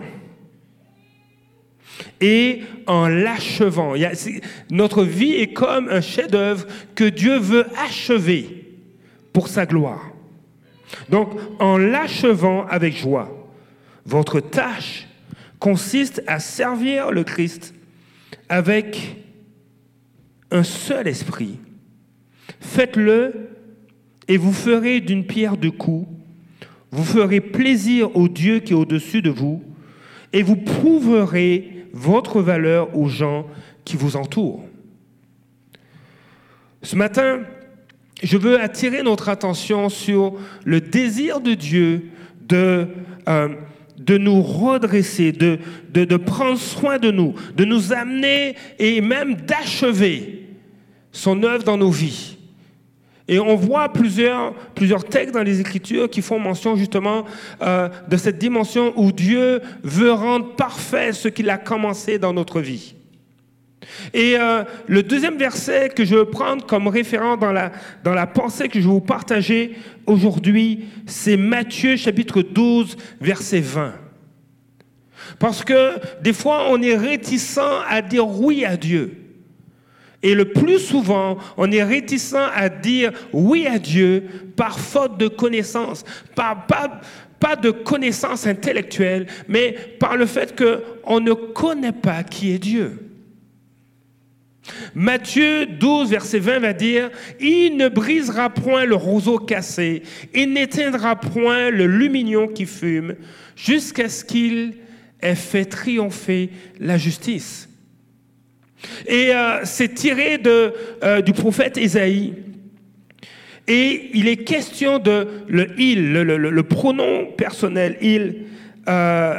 Speaker 1: et en l'achevant. Il y a, notre vie est comme un chef-d'œuvre que Dieu veut achever pour sa gloire. Donc, en l'achevant avec joie, votre tâche consiste à servir le Christ avec un seul esprit. Faites-le et vous ferez d'une pierre deux coups. Vous ferez plaisir au Dieu qui est au-dessus de vous et vous prouverez votre valeur aux gens qui vous entourent. Ce matin, je veux attirer notre attention sur le désir de Dieu de, euh, de nous redresser, de, de, de prendre soin de nous, de nous amener et même d'achever son œuvre dans nos vies. Et on voit plusieurs, plusieurs textes dans les Écritures qui font mention justement euh, de cette dimension où Dieu veut rendre parfait ce qu'il a commencé dans notre vie. Et euh, le deuxième verset que je veux prendre comme référent dans la, dans la pensée que je vais vous partager aujourd'hui, c'est Matthieu chapitre douze, verset vingt. Parce que des fois, on est réticent à dire oui à Dieu. Et le plus souvent, on est réticent à dire oui à Dieu par faute de connaissance, par, pas, pas de connaissance intellectuelle, mais par le fait qu'on ne connaît pas qui est Dieu. Matthieu douze, verset vingt va dire « Il ne brisera point le roseau cassé, il n'éteindra point le lumignon qui fume, jusqu'à ce qu'il ait fait triompher la justice. » Et euh, c'est tiré de, euh, du prophète Ésaïe. Et il est question de le « il », le, le, le pronom personnel « il euh, »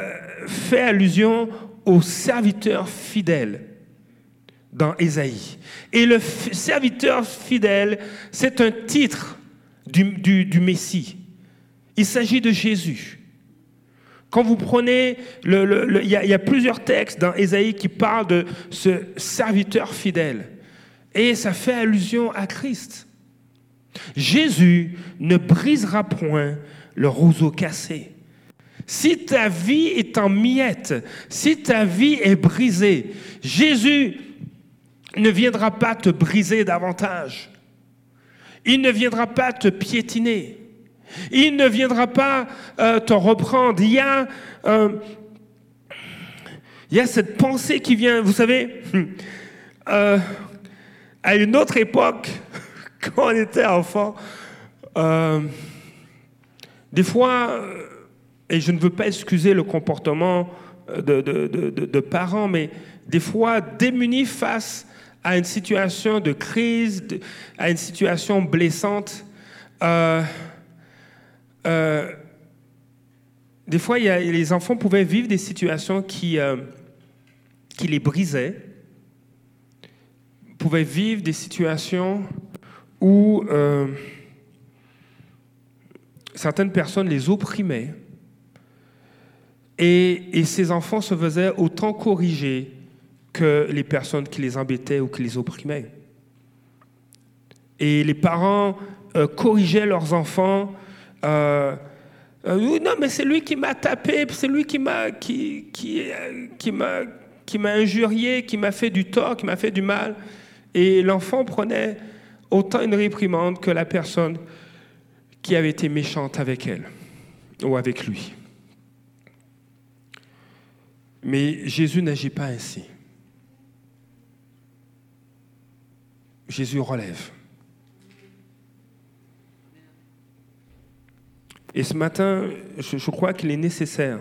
Speaker 1: fait allusion au serviteur fidèle dans Ésaïe. Et le f- serviteur fidèle, c'est un titre du, du, du Messie. Il s'agit de Jésus. Quand vous prenez, le, le, le, il, y a, il y a plusieurs textes dans Ésaïe qui parlent de ce serviteur fidèle. Et ça fait allusion à Christ. Jésus ne brisera point le roseau cassé. Si ta vie est en miettes, si ta vie est brisée, Jésus ne viendra pas te briser davantage. Il ne viendra pas te piétiner. Il ne viendra pas euh, te reprendre. Il y a, euh, il y a cette pensée qui vient, vous savez, euh, à une autre époque, quand on était enfant, euh, des fois, et je ne veux pas excuser le comportement de, de, de, de, de parents, mais des fois démunis face à une situation de crise, de, à une situation blessante, euh, euh, des fois, il y a, les enfants pouvaient vivre des situations qui, euh, qui les brisaient, pouvaient vivre des situations où euh, certaines personnes les opprimaient, et, et ces enfants se faisaient autant corriger que les personnes qui les embêtaient ou qui les opprimaient. Et les parents euh, corrigeaient leurs enfants. Euh, euh, non, mais c'est lui qui m'a tapé, c'est lui qui m'a, qui, qui, euh, qui m'a, qui m'a injurié, qui m'a fait du tort, qui m'a fait du mal. Et l'enfant prenait autant une réprimande que la personne qui avait été méchante avec elle ou avec lui. Mais Jésus n'agit pas ainsi. Jésus relève. Et ce matin, je, je crois qu'il est nécessaire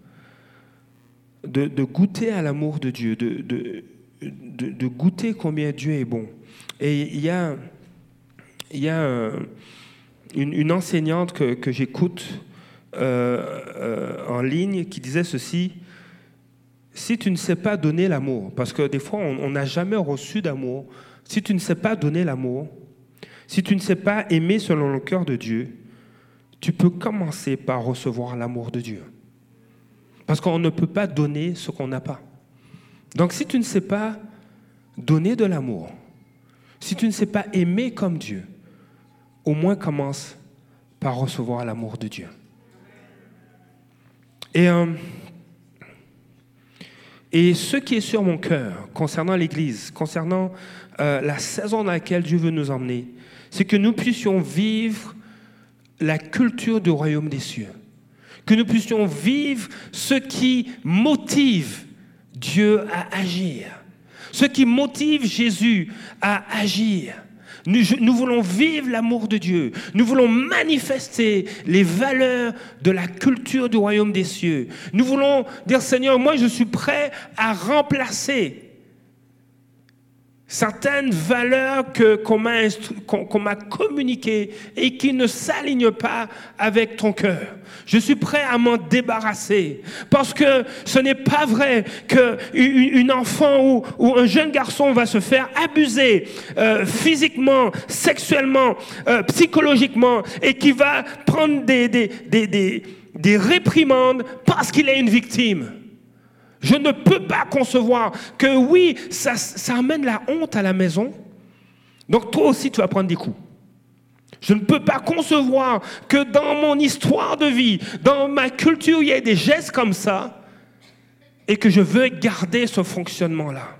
Speaker 1: de, de goûter à l'amour de Dieu, de, de, de, de goûter combien Dieu est bon. Et il y a, il y a euh, une, une enseignante que, que j'écoute euh, euh, en ligne qui disait ceci: si tu ne sais pas donner l'amour, parce que des fois on n'a jamais reçu d'amour, si tu ne sais pas donner l'amour, si tu ne sais pas aimer selon le cœur de Dieu, tu peux commencer par recevoir l'amour de Dieu. Parce qu'on ne peut pas donner ce qu'on n'a pas. Donc si tu ne sais pas donner de l'amour, si tu ne sais pas aimer comme Dieu, au moins commence par recevoir l'amour de Dieu. Et, euh, et ce qui est sur mon cœur concernant l'Église, concernant euh, la saison dans laquelle Dieu veut nous emmener, c'est que nous puissions vivre la culture du royaume des cieux. Que nous puissions vivre ce qui motive Dieu à agir. Ce qui motive Jésus à agir. Nous, nous voulons vivre l'amour de Dieu. Nous voulons manifester les valeurs de la culture du royaume des cieux. Nous voulons dire, Seigneur, moi je suis prêt à remplacer certaines valeurs que, qu'on, m'a instru- qu'on, qu'on m'a communiquées et qui ne s'alignent pas avec ton cœur. Je suis prêt à m'en débarrasser parce que ce n'est pas vrai qu'une enfant ou, ou un jeune garçon va se faire abuser euh, physiquement, sexuellement, euh, psychologiquement et qui va prendre des, des, des, des, des réprimandes parce qu'il est une victime. Je ne peux pas concevoir que oui, ça, ça amène la honte à la maison. Donc toi aussi, tu vas prendre des coups. Je ne peux pas concevoir que dans mon histoire de vie, dans ma culture, il y ait des gestes comme ça et que je veux garder ce fonctionnement-là.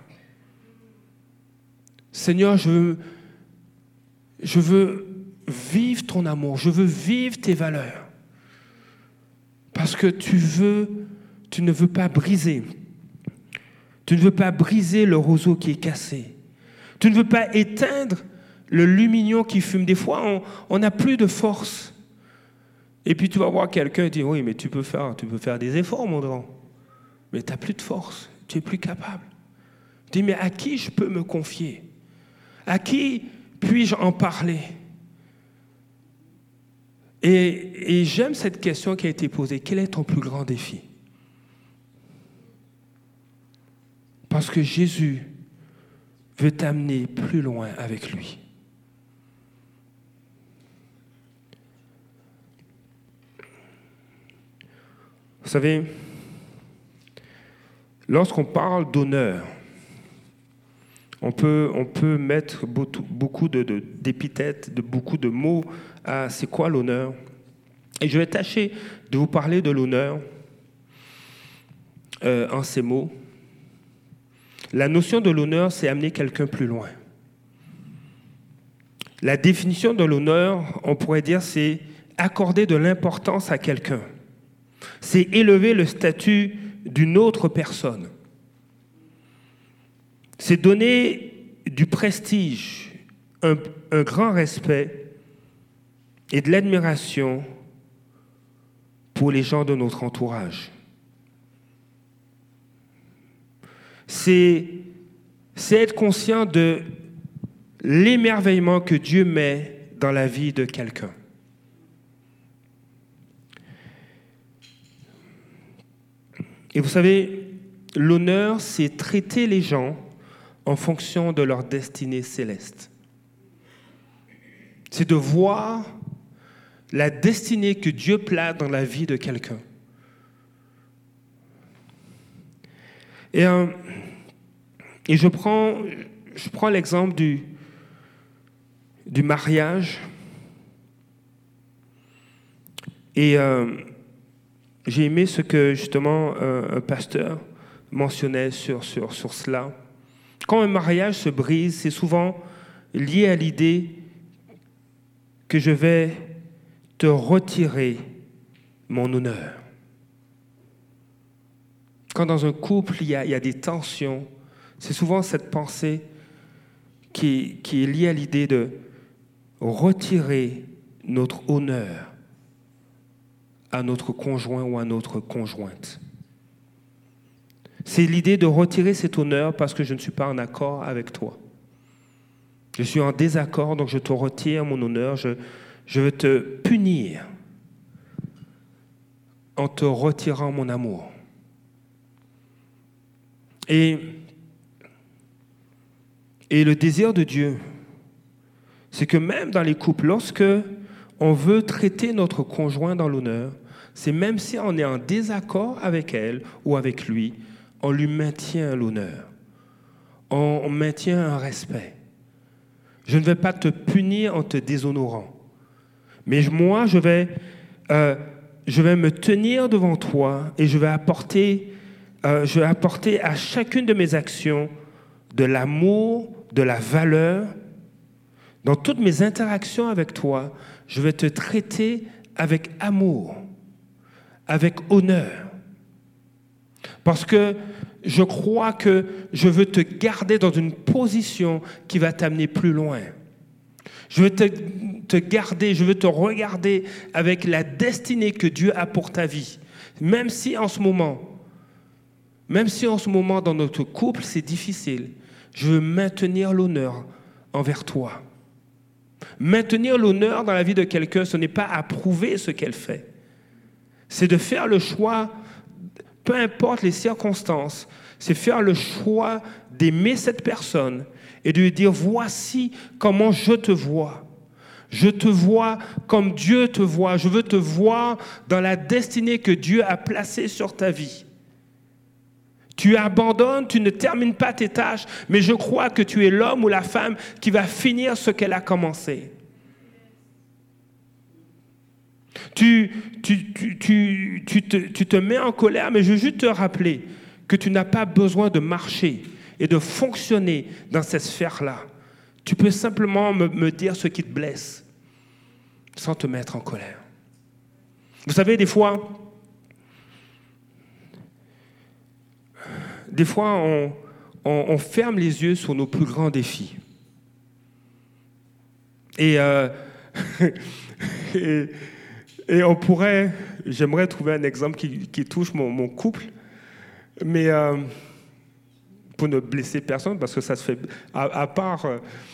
Speaker 1: Seigneur, je veux, je veux vivre ton amour, je veux vivre tes valeurs. Parce que tu veux... Tu ne veux pas briser. Tu ne veux pas briser le roseau qui est cassé. Tu ne veux pas éteindre le lumignon qui fume. Des fois, on n'a plus de force. Et puis tu vas voir quelqu'un dire, oui, mais tu peux faire, tu peux faire des efforts, mon grand. Mais tu n'as plus de force. Tu n'es plus capable. Tu dis, mais à qui je peux me confier? À qui puis-je en parler? Et, et j'aime cette question qui a été posée. Quel est ton plus grand défi? Parce que Jésus veut t'amener plus loin avec lui. Vous savez, lorsqu'on parle d'honneur, on peut, on peut mettre beaucoup de, de, d'épithètes, de beaucoup de mots à c'est quoi l'honneur. Et je vais tâcher de vous parler de l'honneur euh, en ces mots. La notion de l'honneur, c'est amener quelqu'un plus loin. La définition de l'honneur, on pourrait dire, c'est accorder de l'importance à quelqu'un. C'est élever le statut d'une autre personne. C'est donner du prestige, un, un grand respect et de l'admiration pour les gens de notre entourage. C'est, c'est être conscient de l'émerveillement que Dieu met dans la vie de quelqu'un. Et vous savez, l'honneur, c'est traiter les gens en fonction de leur destinée céleste. C'est de voir la destinée que Dieu place dans la vie de quelqu'un. Et, euh, et je prends, je prends l'exemple du, du mariage. Et euh, j'ai aimé ce que justement un, un pasteur mentionnait sur, sur, sur cela. Quand un mariage se brise, c'est souvent lié à l'idée que je vais te retirer mon honneur. Quand dans un couple, il y a, il y a des tensions, c'est souvent cette pensée qui, qui est liée à l'idée de retirer notre honneur à notre conjoint ou à notre conjointe. C'est l'idée de retirer cet honneur parce que je ne suis pas en accord avec toi. Je suis en désaccord, donc je te retire mon honneur, je, je veux te punir en te retirant mon amour. Et, et le désir de Dieu, c'est que même dans les couples, lorsque on veut traiter notre conjoint dans l'honneur, c'est même si on est en désaccord avec elle ou avec lui, on lui maintient l'honneur. On, on maintient un respect. Je ne vais pas te punir en te déshonorant. Mais moi, je vais, euh, je vais me tenir devant toi et je vais apporter, euh, je vais apporter à chacune de mes actions de l'amour, de la valeur. Dans toutes mes interactions avec toi, je vais te traiter avec amour, avec honneur. Parce que je crois que je veux te garder dans une position qui va t'amener plus loin. Je veux te, te garder, je veux te regarder avec la destinée que Dieu a pour ta vie. Même si en ce moment, même si en ce moment dans notre couple c'est difficile, je veux maintenir l'honneur envers toi. Maintenir l'honneur dans la vie de quelqu'un, ce n'est pas approuver ce qu'elle fait. C'est de faire le choix, peu importe les circonstances, c'est faire le choix d'aimer cette personne et de lui dire, voici comment je te vois. Je te vois comme Dieu te voit. Je veux te voir dans la destinée que Dieu a placée sur ta vie. Tu abandonnes, tu ne termines pas tes tâches, mais je crois que tu es l'homme ou la femme qui va finir ce qu'elle a commencé. Tu, tu, tu, tu, tu, te, tu te mets en colère, mais je veux juste te rappeler que tu n'as pas besoin de marcher et de fonctionner dans cette sphère-là. Tu peux simplement me, me dire ce qui te blesse sans te mettre en colère. Vous savez, des fois, des fois on, on, on ferme les yeux sur nos plus grands défis. Et, euh, et, et on pourrait, j'aimerais trouver un exemple qui, qui touche mon, mon couple, mais euh, pour ne blesser personne, parce que ça se fait, à, à part,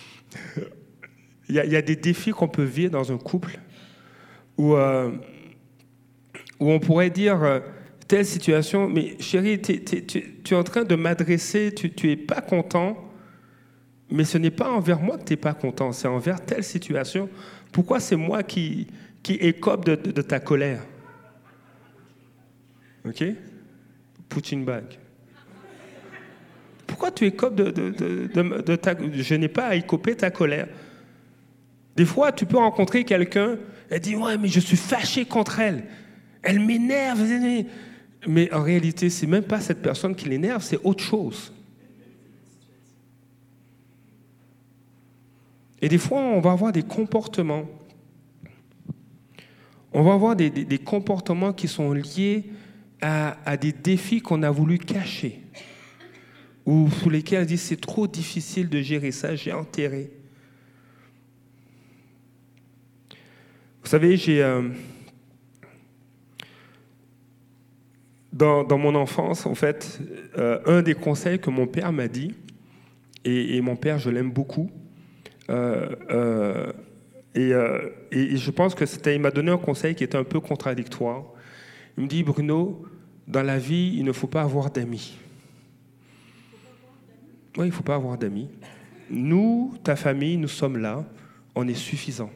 Speaker 1: il euh, y, y a des défis qu'on peut vivre dans un couple où, euh, où on pourrait dire, euh, telle situation, mais chérie, t'es, t'es, tu, tu es en train de m'adresser, tu n'es pas content, mais ce n'est pas envers moi que tu n'es pas content, c'est envers telle situation. Pourquoi c'est moi qui, qui écope de, de, de ta colère? OK? Punching bag. Pourquoi tu écopes de, de, de, de, de ta... Je n'ai pas à écoper ta colère. Des fois, tu peux rencontrer quelqu'un, elle dit « Ouais, mais je suis fâché contre elle. Elle m'énerve. » Mais en réalité, ce n'est même pas cette personne qui l'énerve, c'est autre chose. Et des fois, on va avoir des comportements. On va avoir des, des, des comportements qui sont liés à, à des défis qu'on a voulu cacher, ou sous lesquels on dit c'est trop difficile de gérer ça, j'ai enterré. Vous savez, j'ai euh, dans, dans mon enfance, en fait, euh, un des conseils que mon père m'a dit, et, et mon père, je l'aime beaucoup, euh, euh, et, euh, et, et je pense que c'était, il m'a donné un conseil qui était un peu contradictoire. Il me dit, Bruno, dans la vie, il ne faut pas avoir d'amis. Oui, il ne faut pas avoir d'amis. Nous, ta famille, nous sommes là, on est suffisants.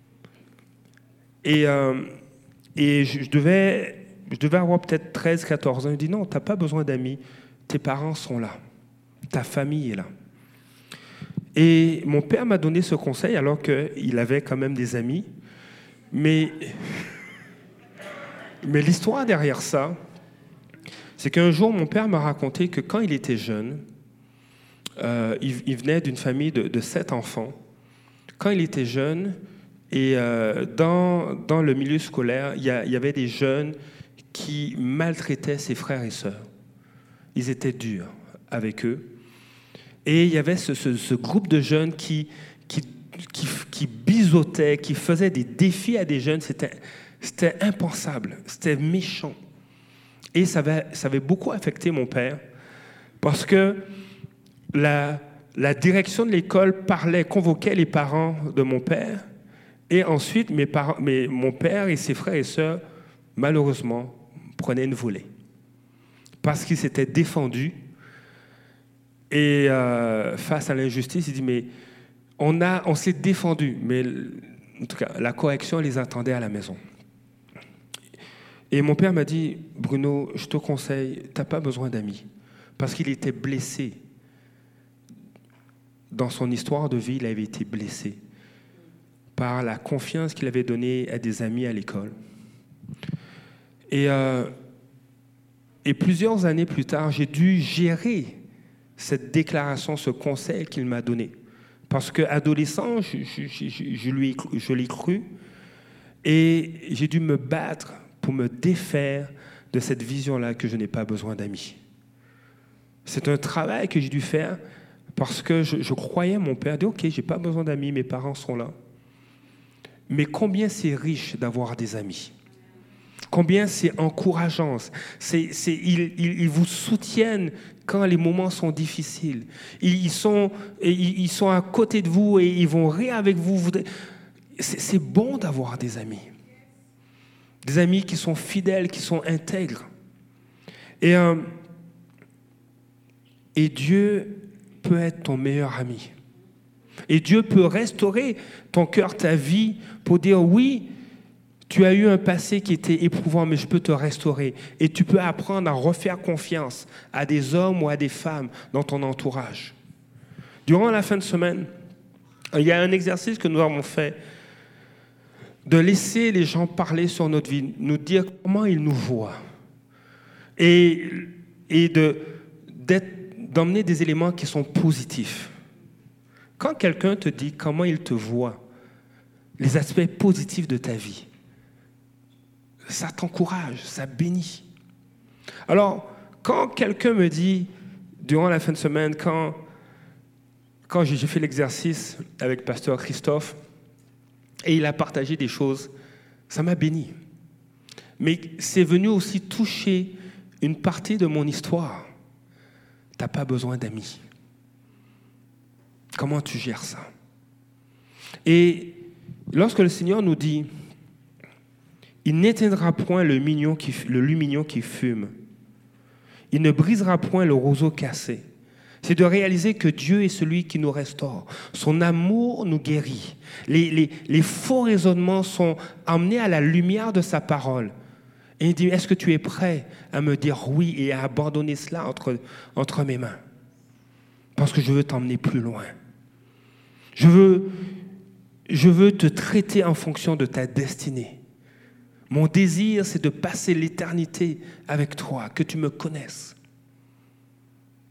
Speaker 1: Et, euh, et je, je, devais, je devais avoir peut-être treize, quatorze ans. Il me dit, non, tu n'as pas besoin d'amis, tes parents sont là, ta famille est là. Et mon père m'a donné ce conseil alors qu'il avait quand même des amis. Mais, mais l'histoire derrière ça, c'est qu'un jour, mon père m'a raconté que quand il était jeune, euh, il, il venait d'une famille de, de sept enfants. Quand il était jeune, et euh, dans, dans le milieu scolaire, il y, a, il y avait des jeunes qui maltraitaient ses frères et sœurs. Ils étaient durs avec eux. Et il y avait ce, ce, ce groupe de jeunes qui, qui, qui, qui biseautaient, qui faisaient des défis à des jeunes. C'était, c'était impensable, c'était méchant. Et ça avait, ça avait beaucoup affecté mon père, parce que la, la direction de l'école parlait, convoquait les parents de mon père, et ensuite mes parents, mes, mon père et ses frères et sœurs, malheureusement, prenaient une volée, parce qu'ils s'étaient défendus. Et euh, face à l'injustice, il dit, mais on, a, on s'est défendu, mais en tout cas, la correction les attendait à la maison. Et mon père m'a dit, Bruno, je te conseille, tu n'as pas besoin d'amis. Parce qu'il était blessé. Dans son histoire de vie, il avait été blessé par la confiance qu'il avait donnée à des amis à l'école. Et, euh, et plusieurs années plus tard, j'ai dû gérer cette déclaration, ce conseil qu'il m'a donné. Parce qu'adolescent, je, je, je, je, lui, je l'ai cru, et j'ai dû me battre pour me défaire de cette vision-là que je n'ai pas besoin d'amis. C'est un travail que j'ai dû faire parce que je, je croyais mon père, dit, ok, j'ai pas besoin d'amis, mes parents sont là. Mais combien c'est riche d'avoir des amis. Combien c'est encourageant. C'est, c'est, ils, ils, ils vous soutiennent quand les moments sont difficiles. Ils, ils, sont, ils, ils sont à côté de vous et ils vont rire avec vous. C'est, c'est bon d'avoir des amis. Des amis qui sont fidèles, qui sont intègres. Et, euh, et Dieu peut être ton meilleur ami. Et Dieu peut restaurer ton cœur, ta vie, pour dire oui, tu as eu un passé qui était éprouvant, mais je peux te restaurer. Et tu peux apprendre à refaire confiance à des hommes ou à des femmes dans ton entourage. Durant la fin de semaine, il y a un exercice que nous avons fait, de laisser les gens parler sur notre vie, nous dire comment ils nous voient. Et, et de, d'être, d'emmener des éléments qui sont positifs. Quand quelqu'un te dit comment il te voit, les aspects positifs de ta vie, ça t'encourage, ça bénit. Alors, quand quelqu'un me dit, durant la fin de semaine, quand, quand j'ai fait l'exercice avec pasteur Christophe, et il a partagé des choses, ça m'a béni. Mais c'est venu aussi toucher une partie de mon histoire. Tu n'as pas besoin d'amis. Comment tu gères ça? Et lorsque le Seigneur nous dit, il n'éteindra point le, mignon qui, le lumignon qui fume, il ne brisera point le roseau cassé, c'est de réaliser que Dieu est celui qui nous restaure. Son amour nous guérit. Les, les, les faux raisonnements sont emmenés à la lumière de sa parole. Et il dit, est-ce que tu es prêt à me dire oui et à abandonner cela entre, entre mes mains? Parce que je veux t'emmener plus loin. Je veux, je veux te traiter en fonction de ta destinée. Mon désir, c'est de passer l'éternité avec toi, que tu me connaisses.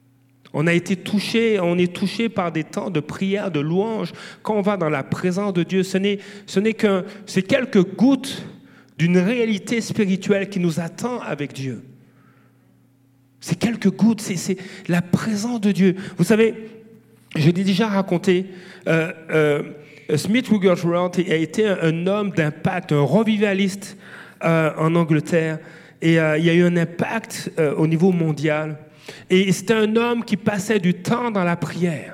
Speaker 1: On a été touché, on est touché par des temps de prière, de louange. Quand on va dans la présence de Dieu, ce n'est, ce n'est qu'un, c'est quelques gouttes d'une réalité spirituelle qui nous attend avec Dieu. C'est quelques gouttes, c'est, c'est la présence de Dieu. Vous savez, je l'ai déjà raconté, euh, euh, Smith Wigglesworth a été un, un homme d'impact, un revivaliste euh, en Angleterre. Et euh, il y a eu un impact euh, au niveau mondial. Et c'était un homme qui passait du temps dans la prière.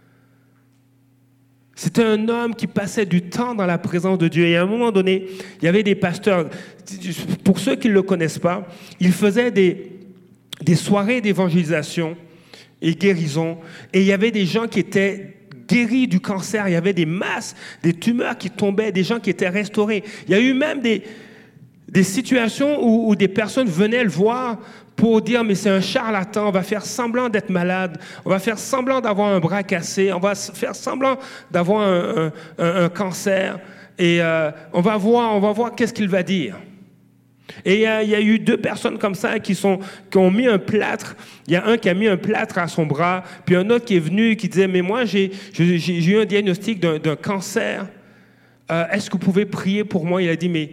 Speaker 1: C'était un homme qui passait du temps dans la présence de Dieu. Et à un moment donné, il y avait des pasteurs. Pour ceux qui ne le connaissent pas, il faisait des, des soirées d'évangélisation et guérison. Et il y avait des gens qui étaient guéris du cancer. Il y avait des masses, des tumeurs qui tombaient, des gens qui étaient restaurés. Il y a eu même des, des situations où, où des personnes venaient le voir pour dire, mais c'est un charlatan, on va faire semblant d'être malade, on va faire semblant d'avoir un bras cassé, on va faire semblant d'avoir un, un, un, un cancer, et euh, on va voir, on va voir qu'est-ce qu'il va dire. Et il y, a, il y a eu deux personnes comme ça qui, sont, qui ont mis un plâtre. Il y a un qui a mis un plâtre à son bras, puis un autre qui est venu et qui disait, mais moi, j'ai, j'ai, j'ai eu un diagnostic d'un, d'un cancer. Euh, est-ce que vous pouvez prier pour moi? Il a dit, mais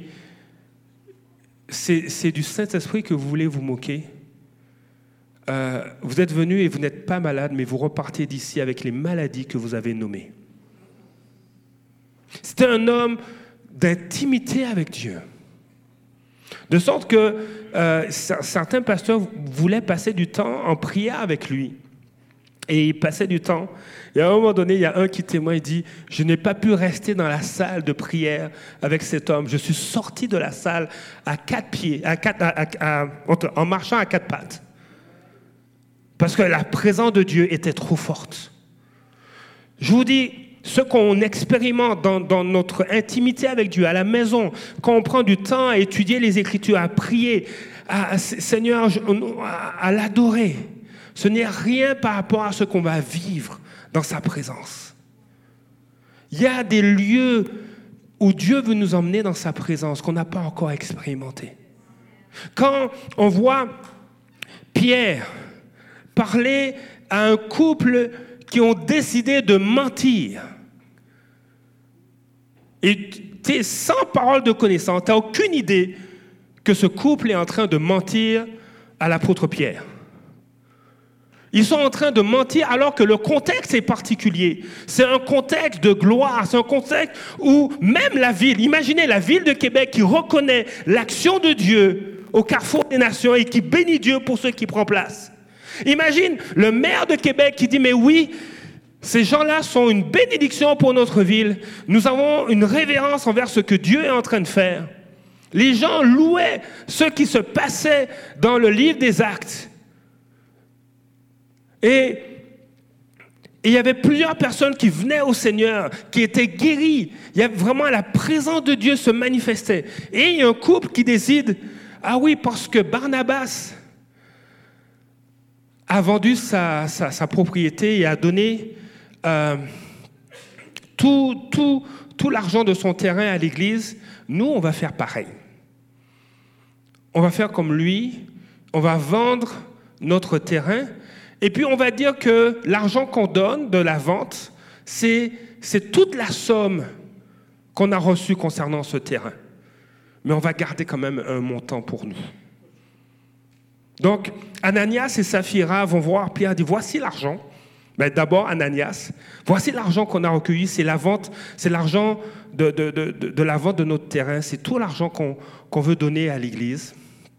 Speaker 1: c'est, c'est du Saint-Esprit que vous voulez vous moquer. Euh, vous êtes venu et vous n'êtes pas malade, mais vous repartez d'ici avec les maladies que vous avez nommées. C'était un homme d'intimité avec Dieu. De sorte que euh, certains pasteurs voulaient passer du temps en prière avec lui. Et ils passaient du temps. Et à un moment donné, il y a un qui témoigne et dit, « Je n'ai pas pu rester dans la salle de prière avec cet homme. Je suis sorti de la salle à quatre pieds, à quatre, à, à, à, en marchant à quatre pattes. Parce que la présence de Dieu était trop forte. » Je vous dis, ce qu'on expérimente dans, dans notre intimité avec Dieu, à la maison, quand on prend du temps à étudier les Écritures, à prier, à, à Seigneur, à, à l'adorer, ce n'est rien par rapport à ce qu'on va vivre dans sa présence. Il y a des lieux où Dieu veut nous emmener dans sa présence qu'on n'a pas encore expérimenté. Quand on voit Pierre parler à un couple qui ont décidé de mentir, et tu es sans parole de connaissance, tu n'as aucune idée que ce couple est en train de mentir à l'apôtre Pierre. Ils sont en train de mentir alors que le contexte est particulier. C'est un contexte de gloire, c'est un contexte où même la ville, imaginez la ville de Québec qui reconnaît l'action de Dieu au carrefour des nations et qui bénit Dieu pour ceux qui prennent place. Imagine le maire de Québec qui dit, mais oui, ces gens-là sont une bénédiction pour notre ville. Nous avons une révérence envers ce que Dieu est en train de faire. Les gens louaient ce qui se passait dans le livre des Actes. Et il y avait plusieurs personnes qui venaient au Seigneur, qui étaient guéries. Il y avait vraiment la présence de Dieu se manifestait. Et il y a un couple qui décide, ah oui, parce que Barnabas a vendu sa, sa, sa propriété et a donné euh, tout, tout, tout l'argent de son terrain à l'Église, nous, on va faire pareil. On va faire comme lui, on va vendre notre terrain, et puis on va dire que l'argent qu'on donne de la vente, c'est, c'est toute la somme qu'on a reçue concernant ce terrain. Mais on va garder quand même un montant pour nous. Donc, Ananias et Saphira vont voir Pierre, dit, voici l'argent. Ben, d'abord, Ananias, voici l'argent qu'on a recueilli, c'est la vente, c'est l'argent de, de, de, de, de la vente de notre terrain, c'est tout l'argent qu'on, qu'on veut donner à l'Église.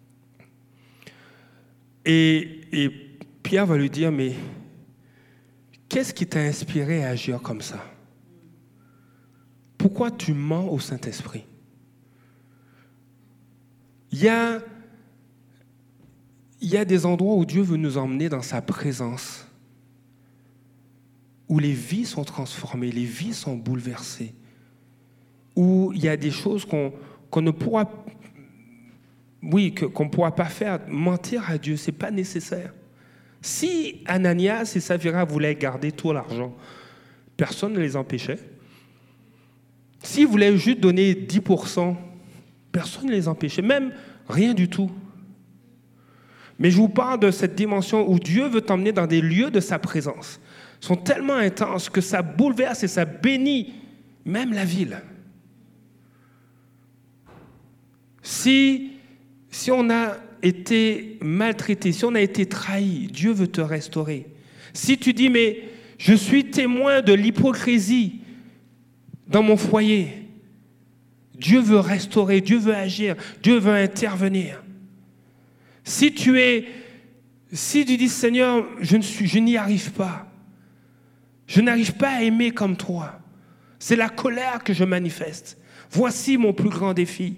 Speaker 1: Et, et Pierre va lui dire, mais qu'est-ce qui t'a inspiré à agir comme ça? Pourquoi tu mens au Saint-Esprit? Il y a, il y a des endroits où Dieu veut nous emmener dans sa présence, où les vies sont transformées, les vies sont bouleversées, où il y a des choses qu'on, qu'on ne pourra, oui, que, qu'on ne pourra pas faire. Mentir à Dieu, ce n'est pas nécessaire. Si Ananias et Saphira voulaient garder tout l'argent, personne ne les empêchait. S'ils voulaient juste donner dix pour cent, personne ne les empêchait, même rien du tout. Mais je vous parle de cette dimension où Dieu veut t'emmener dans des lieux de sa présence. Ils sont tellement intenses que ça bouleverse et ça bénit même la ville. Si, si on a été maltraité, si on a été trahi, Dieu veut te restaurer. Si tu dis, mais je suis témoin de l'hypocrisie dans mon foyer, Dieu veut restaurer, Dieu veut agir, Dieu veut intervenir. Si tu es, si tu dis, Seigneur, je ne suis, je n'y arrive pas, je n'arrive pas à aimer comme toi, c'est la colère que je manifeste. Voici mon plus grand défi.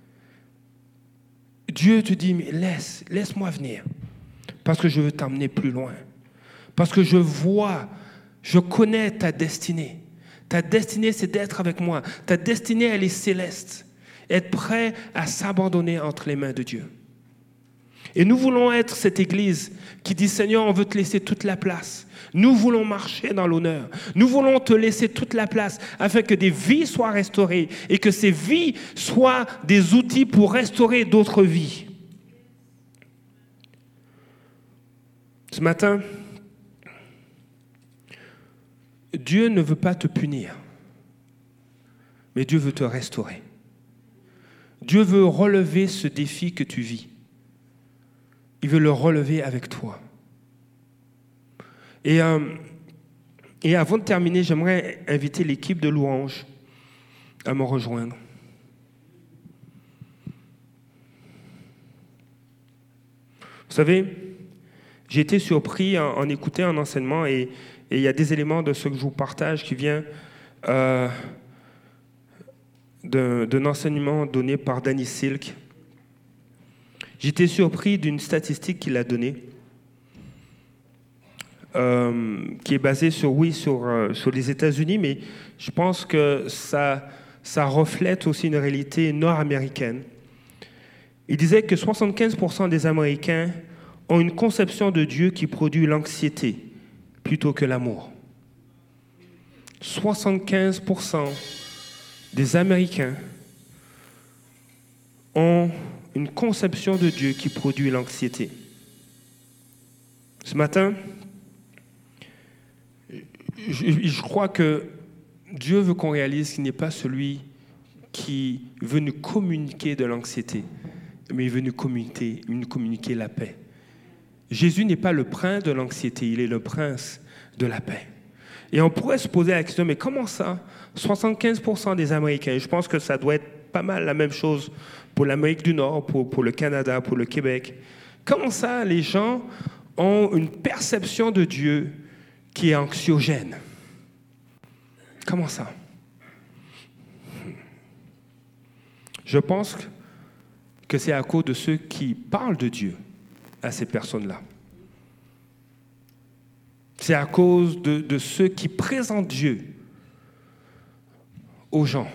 Speaker 1: Dieu te dit, mais laisse, laisse-moi venir, parce que je veux t'emmener plus loin, parce que je vois, je connais ta destinée. Ta destinée, c'est d'être avec moi. Ta destinée, elle est céleste. Être prêt à s'abandonner entre les mains de Dieu. Et nous voulons être cette église qui dit, Seigneur, on veut te laisser toute la place. Nous voulons marcher dans l'honneur. Nous voulons te laisser toute la place afin que des vies soient restaurées et que ces vies soient des outils pour restaurer d'autres vies. Ce matin, Dieu ne veut pas te punir, mais Dieu veut te restaurer. Dieu veut relever ce défi que tu vis. Il veut le relever avec toi. Et, euh, et avant de terminer, j'aimerais inviter l'équipe de louanges à me rejoindre. Vous savez, j'ai été surpris en, en écoutant un enseignement et Et il y a des éléments de ce que je vous partage qui vient euh, d'un, d'un enseignement donné par Danny Silk. J'étais surpris d'une statistique qu'il a donnée, euh, qui est basée sur, oui, sur, euh, sur les États-Unis, mais je pense que ça, ça reflète aussi une réalité nord-américaine. Il disait que soixante-quinze pour cent des Américains ont une conception de Dieu qui produit l'anxiété plutôt que l'amour. soixante-quinze pour cent des Américains ont une conception de Dieu qui produit l'anxiété. Ce matin, je, je crois que Dieu veut qu'on réalise qu'il n'est pas celui qui veut nous communiquer de l'anxiété, mais il veut nous communiquer, nous communiquer la paix. Jésus n'est pas le prince de l'anxiété, il est le prince de la paix. Et on pourrait se poser la question, mais comment ça, soixante-quinze pour cent des Américains, je pense que ça doit être pas mal la même chose pour l'Amérique du Nord, pour, pour le Canada, pour le Québec. Comment ça, les gens ont une perception de Dieu qui est anxiogène? Comment ça? Je pense que c'est à cause de ceux qui parlent de Dieu à ces personnes-là. C'est à cause de, de ceux qui présentent Dieu aux gens.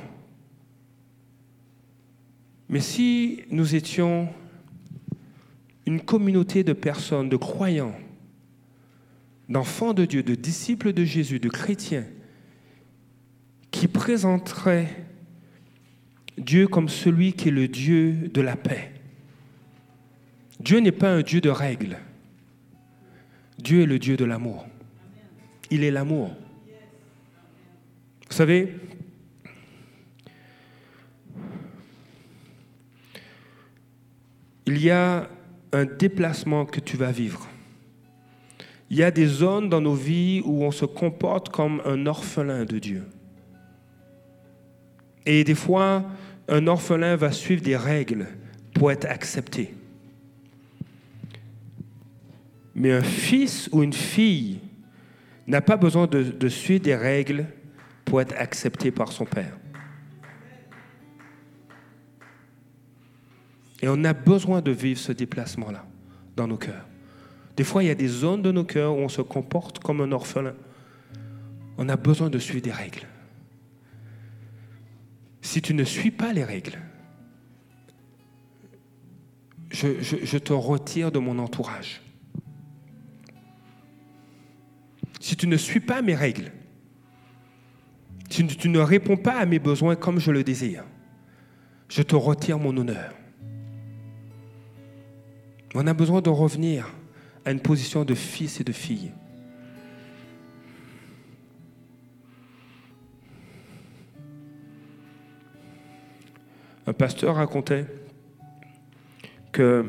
Speaker 1: Mais si nous étions une communauté de personnes, de croyants, d'enfants de Dieu, de disciples de Jésus, de chrétiens, qui présenteraient Dieu comme celui qui est le Dieu de la paix. Dieu n'est pas un Dieu de règles. Dieu est le Dieu de l'amour. Il est l'amour. Vous savez, il y a un déplacement que tu vas vivre. Il y a des zones dans nos vies où on se comporte comme un orphelin de Dieu. Et des fois, un orphelin va suivre des règles pour être accepté. Mais un fils ou une fille n'a pas besoin de, de suivre des règles pour être accepté par son père. Et on a besoin de vivre ce déplacement-là dans nos cœurs. Des fois, il y a des zones de nos cœurs où on se comporte comme un orphelin. On a besoin de suivre des règles. Si tu ne suis pas les règles, je, je, je te retire de mon entourage. Si tu ne suis pas mes règles, si tu ne réponds pas à mes besoins comme je le désire, je te retire mon honneur. On a besoin de revenir à une position de fils et de fille. Un pasteur racontait que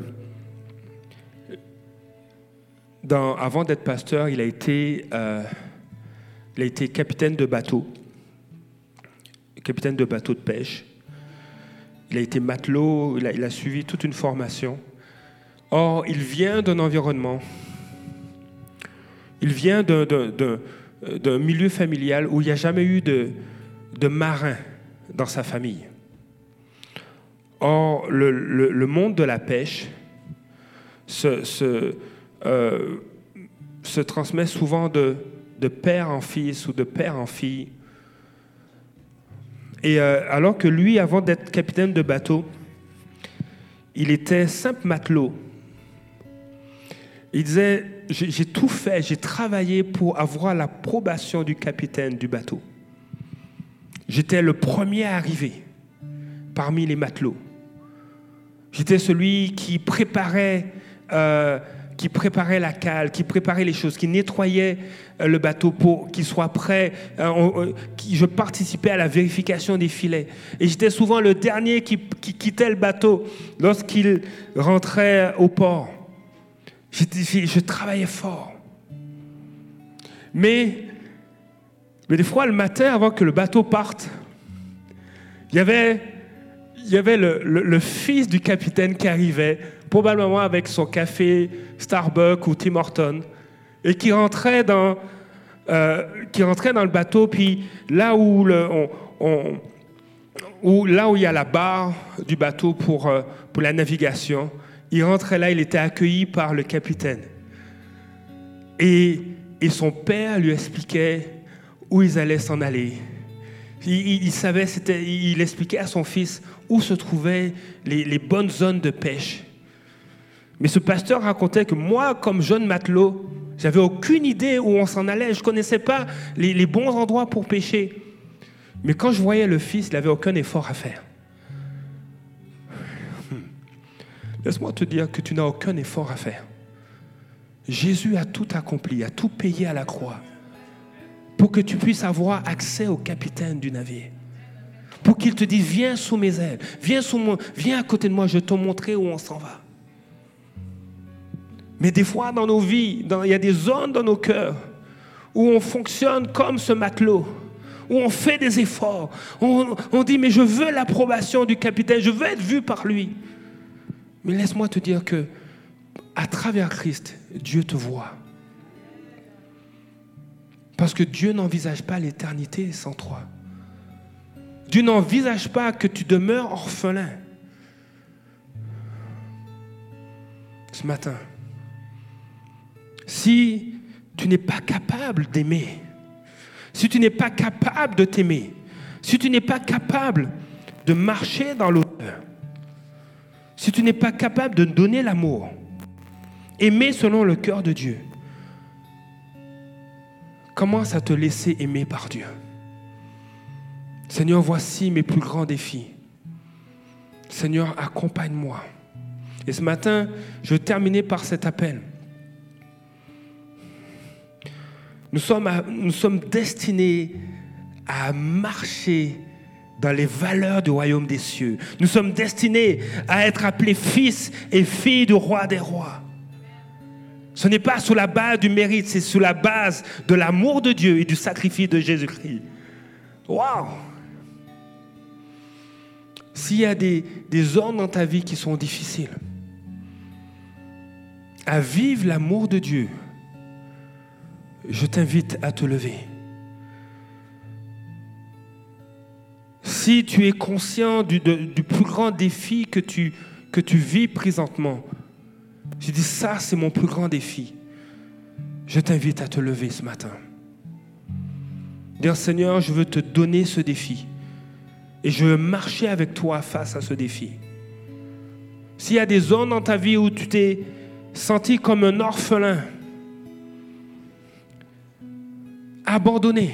Speaker 1: dans, avant d'être pasteur, il a été, euh, il a été capitaine de bateau, capitaine de bateau de pêche. Il a été matelot, il a, il a suivi toute une formation. Or, il vient d'un environnement, il vient d'un, d'un, d'un, d'un milieu familial où il n'y a jamais eu de, de marin dans sa famille. Or, le, le, le monde de la pêche se, se, euh, se transmet souvent de, de père en fils ou de père en fille. Et euh, alors que lui, avant d'être capitaine de bateau, il était simple matelot. Il disait, j'ai, j'ai tout fait, j'ai travaillé pour avoir l'approbation du capitaine du bateau. J'étais le premier à arriver parmi les matelots. J'étais celui qui préparait, euh, qui préparait la cale, qui préparait les choses, qui nettoyait euh, le bateau pour qu'il soit prêt. Euh, on, euh, qui, je participais à la vérification des filets. Et j'étais souvent le dernier qui, qui quittait le bateau lorsqu'il rentrait au port. J'étais, je travaillais fort. Mais, mais des fois, le matin, avant que le bateau parte, il y avait... Il y avait le, le, le fils du capitaine qui arrivait, probablement avec son café Starbucks ou Tim Hortons, et qui rentrait dans, euh, qui rentrait dans le bateau, puis là où, le, on, on, où, là où il y a la barre du bateau pour, euh, pour la navigation, il rentrait là, il était accueilli par le capitaine. Et, et son père lui expliquait où ils allaient s'en aller. Il, il, il savait, c'était, il expliquait à son fils où se trouvaient les, les bonnes zones de pêche. Mais ce pasteur racontait que moi, comme jeune matelot, j'avais aucune idée où on s'en allait. Je ne connaissais pas les, les bons endroits pour pêcher. Mais quand je voyais le fils, il n'avait aucun effort à faire. Laisse-moi te dire que tu n'as aucun effort à faire. Jésus a tout accompli, a tout payé à la croix pour que tu puisses avoir accès au capitaine du navire. Pour qu'il te dise, viens sous mes ailes, viens, sous mon, viens à côté de moi, je vais te montrer où on s'en va. Mais des fois, dans nos vies, dans, il y a des zones dans nos cœurs où on fonctionne comme ce matelot, où on fait des efforts. On, on dit, mais je veux l'approbation du capitaine, je veux être vu par lui. Mais laisse-moi te dire que, à travers Christ, Dieu te voit. Parce que Dieu n'envisage pas l'éternité sans toi. Dieu n'envisage pas que tu demeures orphelin. Ce matin, si tu n'es pas capable d'aimer, si tu n'es pas capable de t'aimer, si tu n'es pas capable de marcher dans l'honneur, si tu n'es pas capable de donner l'amour, aimer selon le cœur de Dieu, commence à te laisser aimer par Dieu. Seigneur, voici mes plus grands défis. Seigneur, accompagne-moi. Et ce matin, je vais terminer par cet appel. Nous sommes, à, nous sommes destinés à marcher dans les valeurs du royaume des cieux. Nous sommes destinés à être appelés fils et filles du roi des rois. Ce n'est pas sous la base du mérite, c'est sous la base de l'amour de Dieu et du sacrifice de Jésus-Christ. Waouh! S'il y a des, des zones dans ta vie qui sont difficiles, à vivre l'amour de Dieu, je t'invite à te lever. Si tu es conscient du, de, du plus grand défi que tu, que tu vis présentement, je dis ça, c'est mon plus grand défi. Je t'invite à te lever ce matin. Dire, Seigneur, je veux te donner ce défi. Et je veux marcher avec toi face à ce défi. S'il y a des zones dans ta vie où tu t'es senti comme un orphelin, abandonné,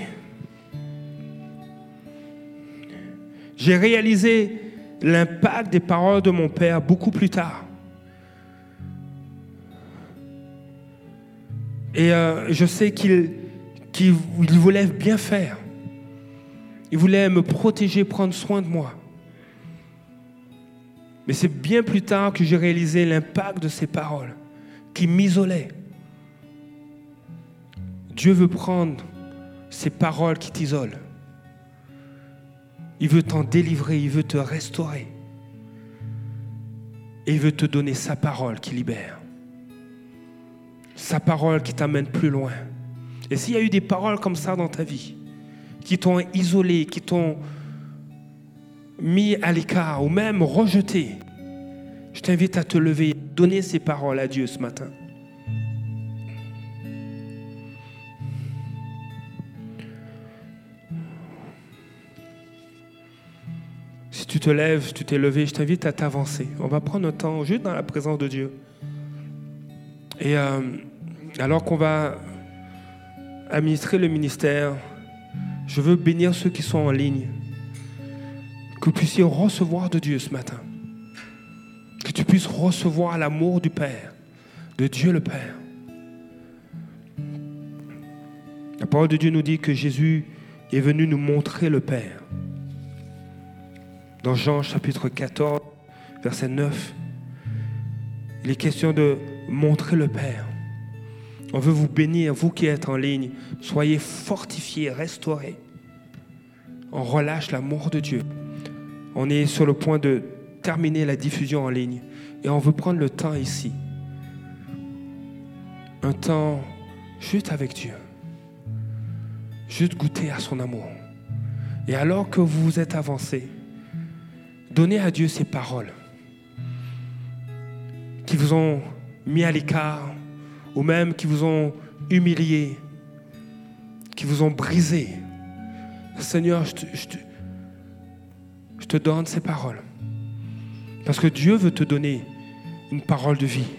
Speaker 1: j'ai réalisé l'impact des paroles de mon père beaucoup plus tard. Et euh, je sais qu'il, qu'il il voulait bien faire. Il voulait me protéger, prendre soin de moi. Mais c'est bien plus tard que j'ai réalisé l'impact de ces paroles qui m'isolaient. Dieu veut prendre ces paroles qui t'isolent. Il veut t'en délivrer, il veut te restaurer. Et il veut te donner sa parole qui libère. Sa parole qui t'amène plus loin. Et s'il y a eu des paroles comme ça dans ta vie, qui t'ont isolé, qui t'ont mis à l'écart ou même rejeté, je t'invite à te lever et donner ces paroles à Dieu ce matin. Si tu te lèves, tu t'es levé, je t'invite à t'avancer. On va prendre un temps juste dans la présence de Dieu. Et euh, alors qu'on va administrer le ministère, je veux bénir ceux qui sont en ligne. Que vous puissiez recevoir de Dieu ce matin. Que tu puisses recevoir l'amour du Père, de Dieu le Père. La parole de Dieu nous dit que Jésus est venu nous montrer le Père. Dans Jean chapitre quatorze, verset neuf, il est question de montrer le Père. On veut vous bénir, vous qui êtes en ligne. Soyez fortifiés, restaurés. On relâche l'amour de Dieu. On est sur le point de terminer la diffusion en ligne. Et on veut prendre le temps ici. Un temps juste avec Dieu. Juste goûter à son amour. Et alors que vous vous êtes avancés, donnez à Dieu ces paroles qui vous ont mis à l'écart ou même qui vous ont humilié, qui vous ont brisé. Seigneur, je te, je te, je te donne ces paroles parce que Dieu veut te donner une parole de vie.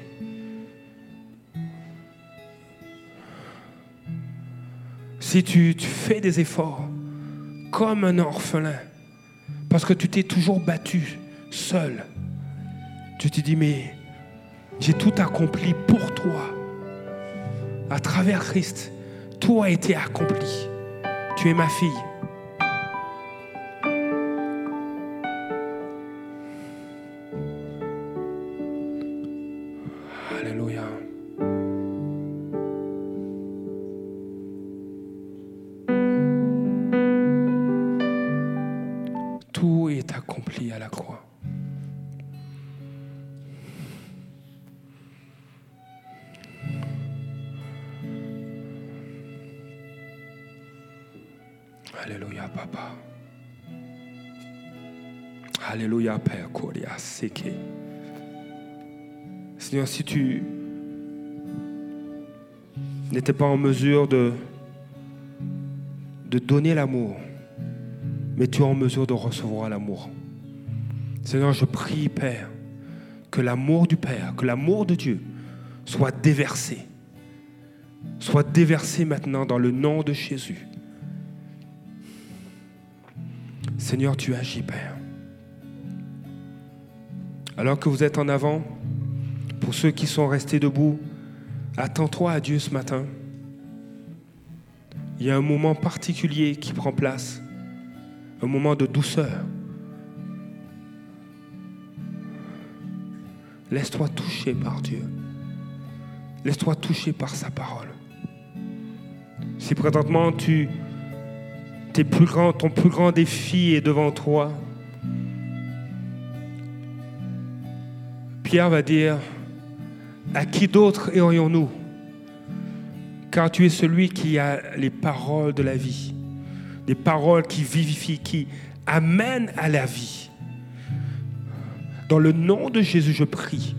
Speaker 1: Si tu, tu fais des efforts comme un orphelin, parce que tu t'es toujours battu seul, tu te dis, mais j'ai tout accompli pour toi. À travers Christ, tout a été accompli. Tu es ma fille. Alléluia. Tout est accompli à la croix. Alléluia, Papa. Alléluia, Père. Seigneur, si tu n'étais pas en mesure de, de donner l'amour, mais tu es en mesure de recevoir l'amour. Seigneur, je prie, Père, que l'amour du Père, que l'amour de Dieu soit déversé. Soit déversé maintenant dans le nom de Jésus. Seigneur, tu agis, Père. Alors que vous êtes en avant, pour ceux qui sont restés debout, attends-toi à Dieu ce matin. Il y a un moment particulier qui prend place, un moment de douceur. Laisse-toi toucher par Dieu. Laisse-toi toucher par sa parole. Si présentement tu Tes plus grands, ton plus grand défi est devant toi, Pierre va dire, à qui d'autre irions-nous? Car tu es celui qui a les paroles de la vie, des paroles qui vivifient, qui amènent à la vie. Dans le nom de Jésus, je prie.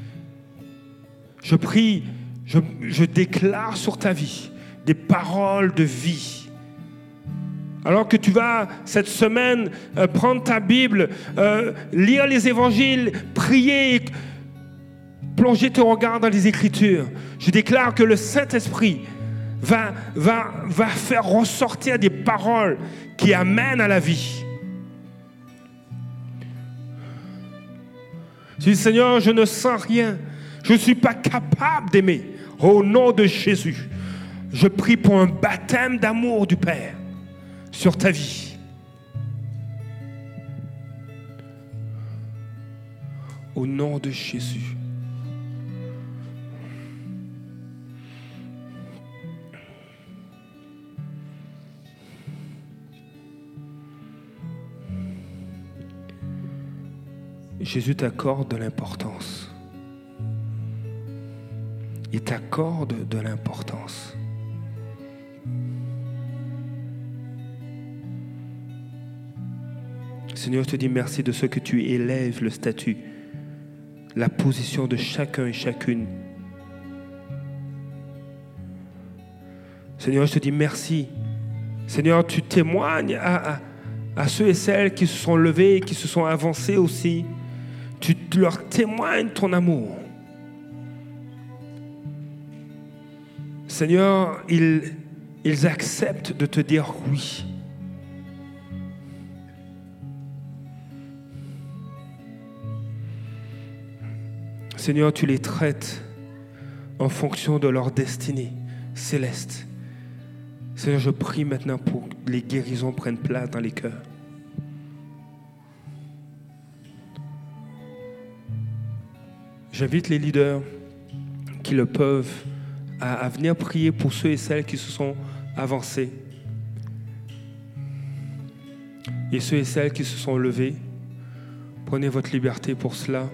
Speaker 1: Je prie, je, je déclare sur ta vie des paroles de vie. Alors que tu vas, cette semaine, euh, prendre ta Bible, euh, lire les évangiles, prier, plonger ton regard dans les Écritures, je déclare que le Saint-Esprit va, va, va faire ressortir des paroles qui amènent à la vie. Je dis, Seigneur, je ne sens rien. Je ne suis pas capable d'aimer. Au nom de Jésus, je prie pour un baptême d'amour du Père sur ta vie. Au nom de Jésus. Jésus t'accorde de l'importance. Il t'accorde de l'importance. Seigneur, je te dis merci de ce que tu élèves le statut, la position de chacun et chacune. Seigneur, je te dis merci. Seigneur, tu témoignes à, à, à ceux et celles qui se sont levés et qui se sont avancés aussi. Tu leur témoignes ton amour. Seigneur, ils, ils acceptent de te dire oui. Seigneur, tu les traites en fonction de leur destinée céleste. Seigneur, je prie maintenant pour que les guérisons prennent place dans les cœurs. J'invite les leaders qui le peuvent à, à venir prier pour ceux et celles qui se sont avancés. Et ceux et celles qui se sont levés, prenez votre liberté pour cela.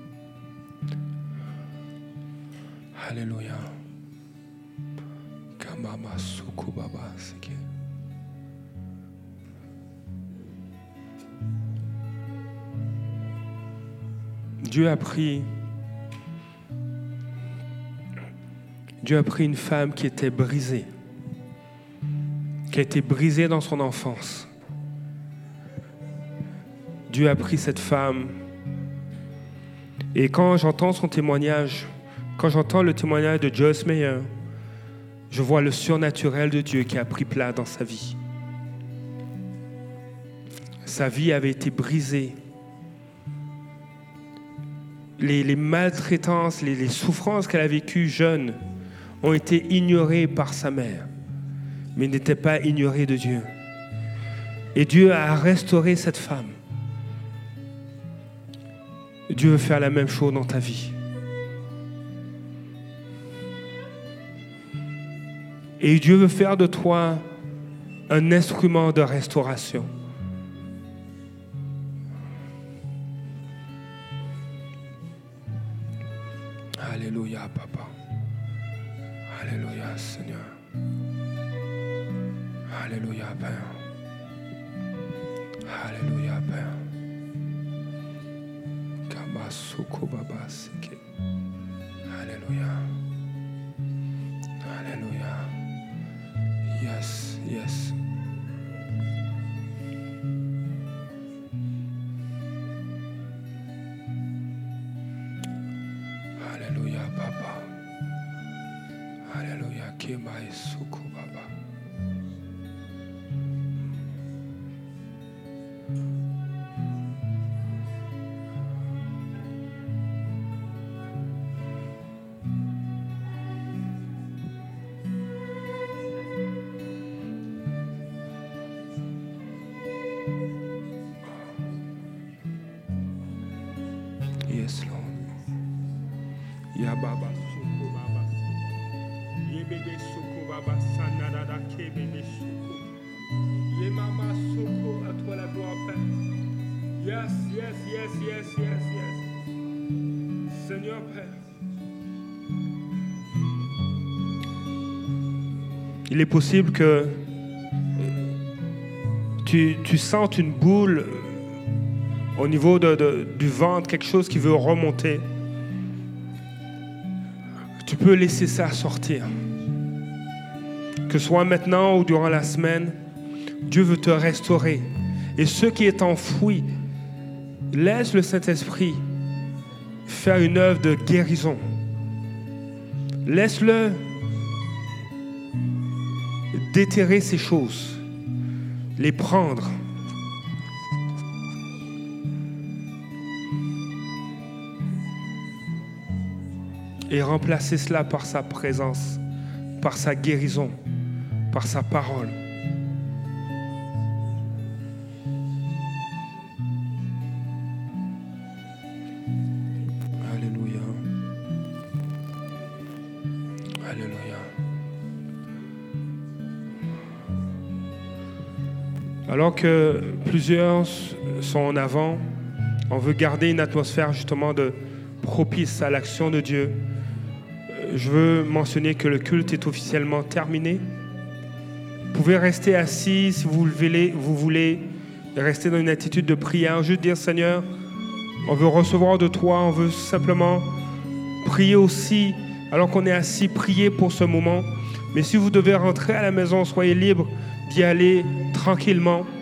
Speaker 1: Alléluia. Kamama sukubaba seke. Dieu a pris Dieu a pris une femme qui était brisée, qui a été brisée dans son enfance. Dieu a pris cette femme. Et quand j'entends son témoignage, quand j'entends le témoignage de Joyce Meyer, je vois le surnaturel de Dieu qui a pris place dans sa vie. Sa vie avait été brisée. Les, les maltraitances, les, les souffrances qu'elle a vécues jeune ont été ignorées par sa mère, mais n'étaient pas ignorées de Dieu. Et Dieu a restauré cette femme. Dieu veut faire la même chose dans ta vie. Et Dieu veut faire de toi un instrument de restauration. Alléluia, Papa. Alléluia, Seigneur. Alléluia, Père. Alléluia, Père. Kamasoko Baba Seke. Alléluia. Alléluia. Yes, yes. Alléluia, Papa. Alléluia, Kemae Soko Baba. Yes, Lord. Ya Baba Soko Baba. Ye bebe Soko Baba Sanadada Ke bebe Soko. Ye Mama Soko, à toi la gloire, Père. Yes, yes, yes, yes, yes, yes. Seigneur Père. Il est possible que tu, tu sentes une boule au niveau de, de, du ventre, quelque chose qui veut remonter. Tu peux laisser ça sortir. Que ce soit maintenant ou durant la semaine, Dieu veut te restaurer. Et ce qui est enfoui, laisse le Saint-Esprit faire une œuvre de guérison. Laisse-le déterrer ces choses, les prendre. et remplacer cela par sa présence, par sa guérison, par sa parole. Alléluia. Alléluia. Alors que plusieurs sont en avant, on veut garder une atmosphère justement de propice à l'action de Dieu. Je veux mentionner que le culte est officiellement terminé. Vous pouvez rester assis si vous voulez, vous voulez rester dans une attitude de prière. Juste dire, Seigneur, on veut recevoir de toi, on veut simplement prier aussi. Alors qu'on est assis, prier pour ce moment. Mais si vous devez rentrer à la maison, soyez libre d'y aller tranquillement.